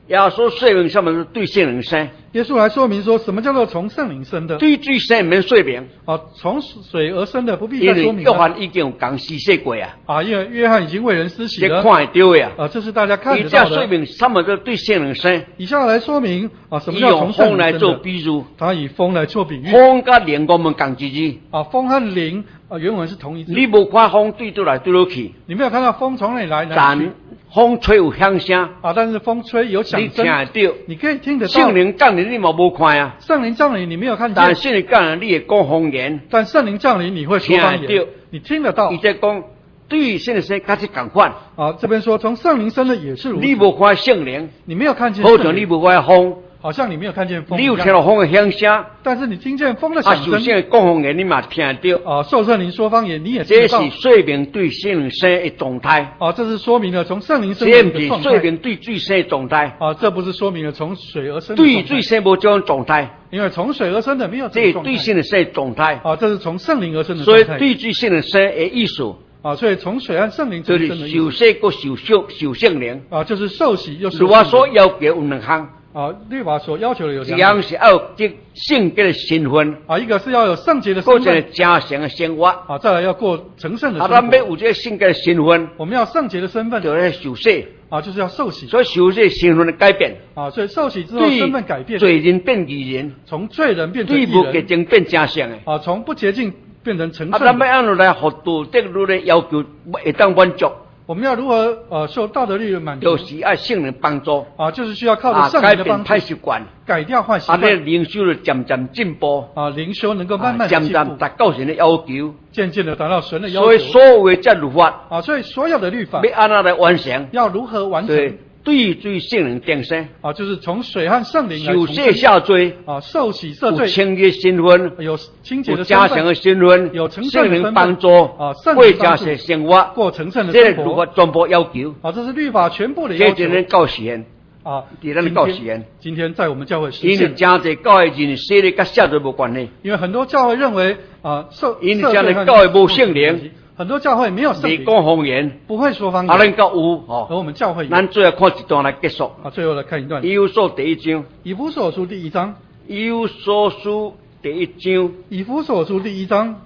C: 耶稣说明什么是对圣灵生，
B: 耶稣来说明说什么叫做从圣灵生的。
C: 对水生免说明。
B: 从水而生的不必
C: 因为
B: 再说明
C: 约翰已经有讲施洗过啊，
B: 因为约翰已经为人施洗了，
C: 这看得到的啊。
B: 这是大家看得
C: 以
B: 到的。
C: 下说明什么叫对圣灵生。
B: 以下来说明什么
C: 以
B: 叫从圣灵
C: 风来做
B: 生的。
C: 比喻，
B: 他以风来做比喻。
C: 风跟灵我们讲一字。
B: 风和灵原文是同一字。
C: 你无看风对倒来对落去，
B: 你没有看到风从哪里来哪里去？
C: 但风吹有响声，
B: 但是风吹有响
C: 你
B: 声，
C: 听得到。
B: 你可以听得到。
C: 圣灵降临你嘛无看啊，
B: 圣灵降临你没有看见，
C: 但圣灵降临你会讲方言，
B: 但圣灵降临你会说方言，你听得到。
C: 伊在讲对圣灵生较是共款。
B: 这边说从圣灵生的也是如此。
C: 你无看圣灵，
B: 你没有看见，
C: 好像你无看风。
B: 好像你没有看见风，
C: 你有听到风的响声，
B: 但是你听见风的响声。
C: 首先讲方言你嘛听得到。
B: 受圣灵说方言你也听得到。
C: 这是说明对圣灵生的状态。
B: 这是说明了从圣灵生的状态。
C: 这不是说明对水生的状态。
B: 这不是说明了从水而生的状态。
C: 对水生无这种状态，
B: 因为从水而生的没有这种状态。
C: 这对圣灵生的状态。
B: 这是从圣灵而生的状态。
C: 所以对水圣灵生的意思。
B: 所以从水和圣灵产生的意思。
C: 就是受洗和受圣灵。
B: 就是受洗又受圣灵。
C: 如我所要求有两项。
B: 律法所要求的有两
C: 样是要得圣洁的身份。
B: 一个是要有圣洁的身份。
C: 过一个正常的生活。
B: 再来要过成圣的生活。
C: 咱要有这个圣洁的身份。
B: 我们要圣洁的身份。
C: 就要受洗。
B: 就是要受洗。
C: 所以受洗身份的改变。
B: 所以受洗之后身份改变。
C: 罪人变义人。
B: 从罪人变成义人。
C: 对不洁净变正圣的。
B: 从不洁净变成成圣。
C: 咱要按来合度这个的要求会当满足。
B: 我们要如何受道德律的满足？
C: 就是要圣灵帮助。
B: 就是需要靠着圣灵的帮助。
C: 改变坏习惯。
B: 改掉坏习惯。
C: 灵修的渐渐进步。
B: 灵修能够慢慢
C: 渐渐达到神的要求。
B: 渐渐的达到神的要求。
C: 所以所有的这律法。
B: 所以所有的律法。
C: 要按来完成。
B: 要如何完成？
C: 对水圣灵定生。
B: 就是从水和圣灵来
C: 受洗下罪。
B: 受洗赦罪。
C: 有清洁身份。
B: 有清洁的身份。
C: 有加强的身份。
B: 有成圣的身份。
C: 圣灵帮助。过加些生活。
B: 过成圣的生活。
C: 这律法全部要求。
B: 这是律法全部的要求。
C: 这就能告实现。
B: 今天在我们教会实现。
C: 因为真侪教会人洗礼跟下罪无关系。
B: 因为很多教会认为
C: 因为真侪教会无圣灵。
B: 很多教会没有圣灵。
C: 你讲方言。
B: 不会说方言。
C: 咱教有
B: 和我们教会有。
C: 咱最后看一段来结束。
B: 最后来看一段。
C: 以弗所第1章。
B: 以弗所书第1章。
C: 以弗所书第1章。
B: 以弗所书第1章。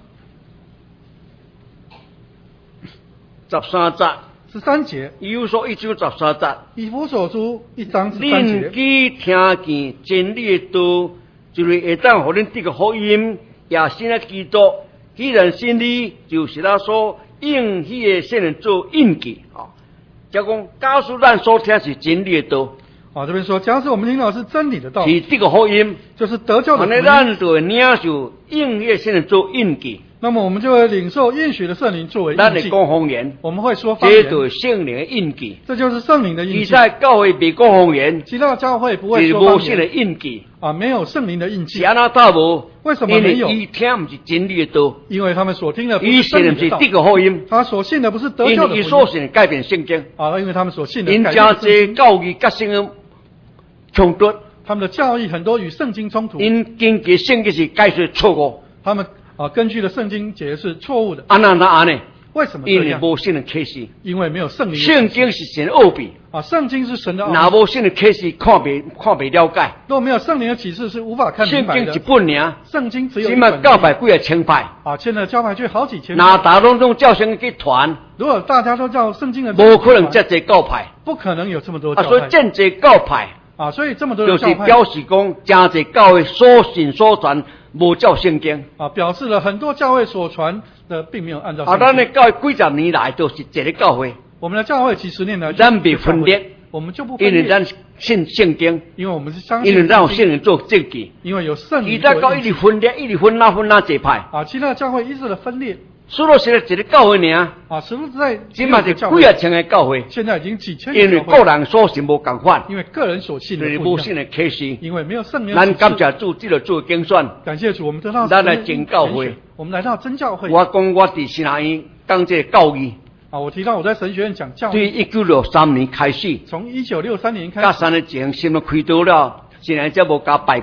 C: 13节。
B: 13节。
C: 以弗所1章13节。
B: 以弗所书1章13节。
C: 恁既听见真理的道，就是会当互恁得个福音，也信了基督。既然信你，就是他所应许的圣灵做印记。就讲假使咱所听是真理的道。
B: 这边说，假使我们听到是真理的道，
C: 是这个福音，
B: 就是得救的福音。
C: 咱就会领受应许的圣灵做印记。
B: 那么我们就会领受应许的圣灵作为印记。
C: 咱会讲方言，
B: 我们会说方言。
C: 这就是圣灵的印记。
B: 这就是圣灵的印记。
C: 其他教会未讲方言，
B: 其他教会不会说方言。
C: 是无圣灵的印记。
B: 没有圣灵的印记。
C: 是安那倒无？
B: 为什么没有？
C: 因为伊听不是真理的道。
B: 因为他们所听的不是真理的道。
C: 伊信的是这个福音。
B: 他所信的不是得救的福音。
C: 因为所信的改变圣经。
B: 因为他们所信的
C: 改变圣经。因家教义跟圣经冲突。
B: 他们的教义很多与圣经冲突。
C: 因根据圣经是解释错误。
B: 他们根据的圣经解释错误的。
C: 安呢？
B: 为什么这样？
C: 因为无圣灵启示。
B: 因为没有圣灵。
C: 圣经是神的奥秘。
B: 圣经是神的奥秘。
C: 哪无圣灵启示看不了解。
B: 若没有圣灵的启示，是无法看明白的。
C: 圣经一本尔。
B: 圣经只有一
C: 本。起码教派几个千派。
B: 现在教派就好几千。
C: 哪大拢种教圣经去传？
B: 如果大家都叫圣经的，
C: 无可能这教派。
B: 不可能有这么多教派。
C: 所以这教派。
B: 所以这么多的教派。
C: 就是表示讲，真侪教会所信所传无照圣经。
B: 表示了很多教会所传的并没有按照圣经。
C: 咱的教会几十年来都是这个教会。
B: 我们的教会几十年来。
C: 咱别分裂。
B: 我们就不分裂。
C: 因为咱信圣经。
B: 因为我们是相信。
C: 因为咱有圣灵做证据。
B: 因为有圣灵。
C: 其他教会一直分裂，一直分哪这派。
B: 其他教会一直的分裂。
C: 除了现在一个教会呢？
B: 除了在
C: 起码是几啊千个教会。
B: 现在已经几千个
C: 教会。因为个人所信无共款。
B: 因为个人所信的不一样。
C: 无信的启示。
B: 因为没有圣灵。
C: 咱感谢主，这个做精选。
B: 感谢主，我们得到。
C: 咱来真教会。
B: 我们来到真教会。
C: 我讲我伫新南院讲这个教义。
B: 我提到我在神学院讲教义。
C: 对1963年开始。
B: 从1963年开始。
C: 到3年前，心都开到了，现在才无加拜课。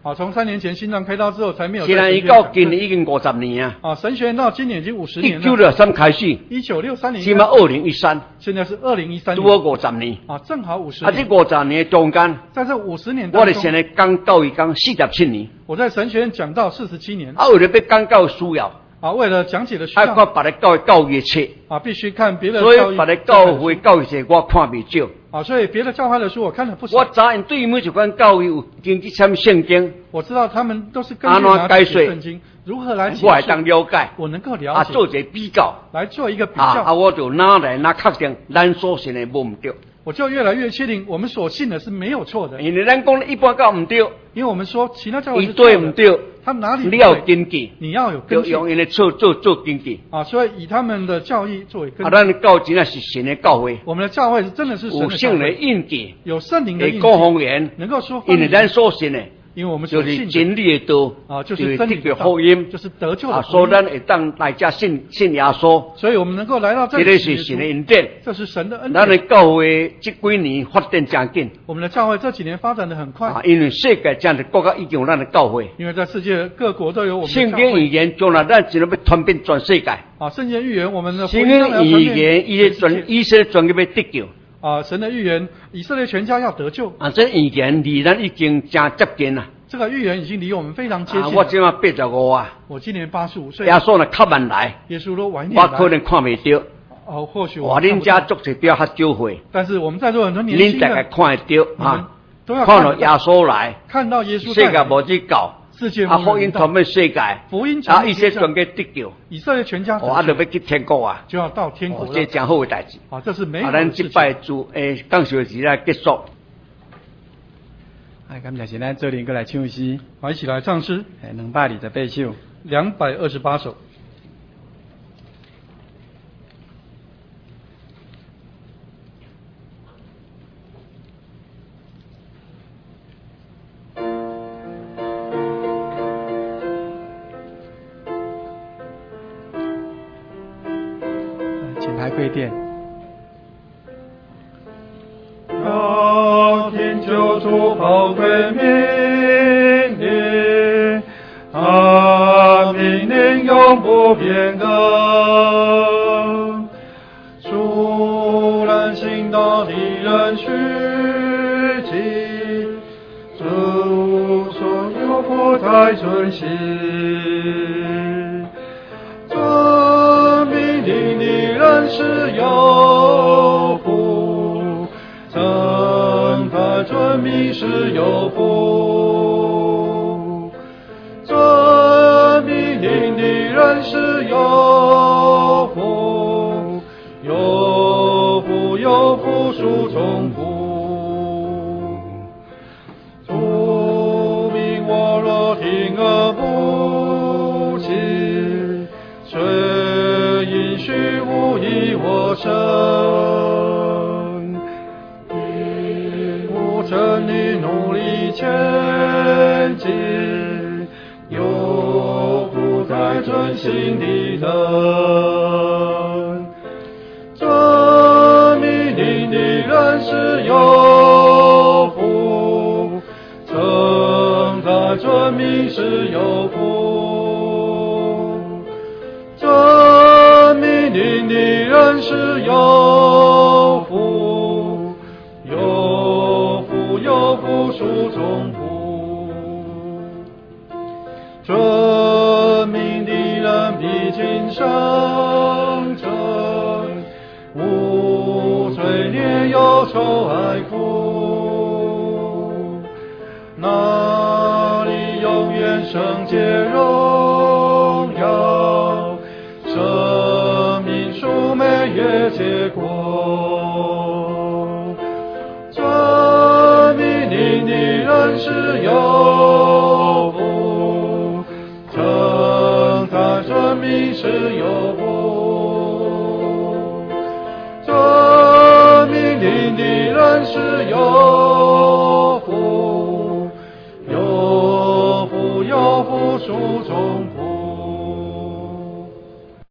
B: 从3年前心脏开刀之后才没有。
C: 现在伊到今年已经50年啊。
B: 神学院到今年已经50年了。
C: 1963开始。
B: 1963年。
C: 现在2013。
B: 现在是2013年。
C: 多50年。
B: 正好50年。
C: 这50年中间，
B: 在这50年当中，
C: 我哋现在讲教育讲47年。
B: 我在神学院讲到47年。
C: 为了要讲教需要。
B: 为了讲解的需要。
C: 看别的教育册。
B: 必须看别的
C: 教育。所以别的教育册我看未少。
B: 所以别的教派的书我看了不少。
C: 我知因对每一款教育有经去参圣经。
B: 我知道他们都是根据哪些圣经如何来解释。
C: 我会当了解。
B: 我能够了解。
C: 做一个比较。
B: 来做一个比较。
C: 我就拿来确定咱所信的无唔对。
B: 我就越来越确定我们所信的是没有错的。
C: 因为咱讲一般教唔对。
B: 因为我们说其他教会是
C: 对唔对？
B: 他哪里
C: 你要有根据，
B: 你要有根据，
C: 用因的做根据。
B: 所以以他们的教义作为根据。
C: 咱的教真的是神的教会。
B: 我们的教会是真的是神的教会。
C: 有圣灵印记，
B: 有圣灵的印记，
C: 讲方言，
B: 能够说方
C: 言。因为咱所信的。
B: 因为我们就是
C: 真理的道，
B: 就是真理的
C: 福音，
B: 就是得救的福音。
C: 所以咱会当来家信耶稣。
B: 所以我们能够来到这里。
C: 这是神的恩典，
B: 这是神的恩典。
C: 咱的教会这几年发展真紧。
B: 我们的教会这几年发展得很快。
C: 因为世界这样的国家已经有咱的教会。
B: 因为在世界各国都有我们的教会。
C: 圣经预言将来咱只能要传遍全世界。
B: 圣经预言我们的
C: 圣经预言以色列全要得救。
B: 神的预言以色列全家要得救。
C: 这预言离咱已经真接近了。
B: 这个预言已经离我们非常接近。
C: 我今年85啊。
B: 我今年85岁。
C: 耶稣呢较晚来。
B: 耶稣都晚一点
C: 来。我可能看未到。
B: 或许我。
C: 恁家做一标较少会。
B: 但是我们在座很多年轻人。
C: 恁大概看得到啊。
B: 都要
C: 看到耶稣来。
B: 看到耶稣。
C: 世界无去搞。
B: 世界
C: 福音传遍世界。
B: 福音
C: 传遍世界。以色列全家得救。
B: 以色列全家。
C: 就要去天国啊。
B: 就要到天国了。
C: 这真好的代志。
B: 这是美好的事情。
C: 咱这摆讲学时来结束。
A: 感谢咱做人过来唱诗，
B: 我一起来唱诗
A: ，228首
B: ，228首。
A: 请排跪垫。
B: 救主宝贵命令，命令永不变更。突然行道的人虚己，主所有不太遵行。遵命令的人是有福。遵命是有福，遵命令的人是有福，有福有福属从福。主命我若听而不起，虽应许无益我身。趁你努力前进，有福在遵行的人。遵命令的人是有福，正在遵命是有福。遵命令的人是有福，有福属从福。遵命的人必经生真，无罪孽忧愁哀苦。那里永远圣洁荣耀，生命树美月结果。遵命令的人是有福，正在遵命是有福。遵命令的人是有福，有福有福属从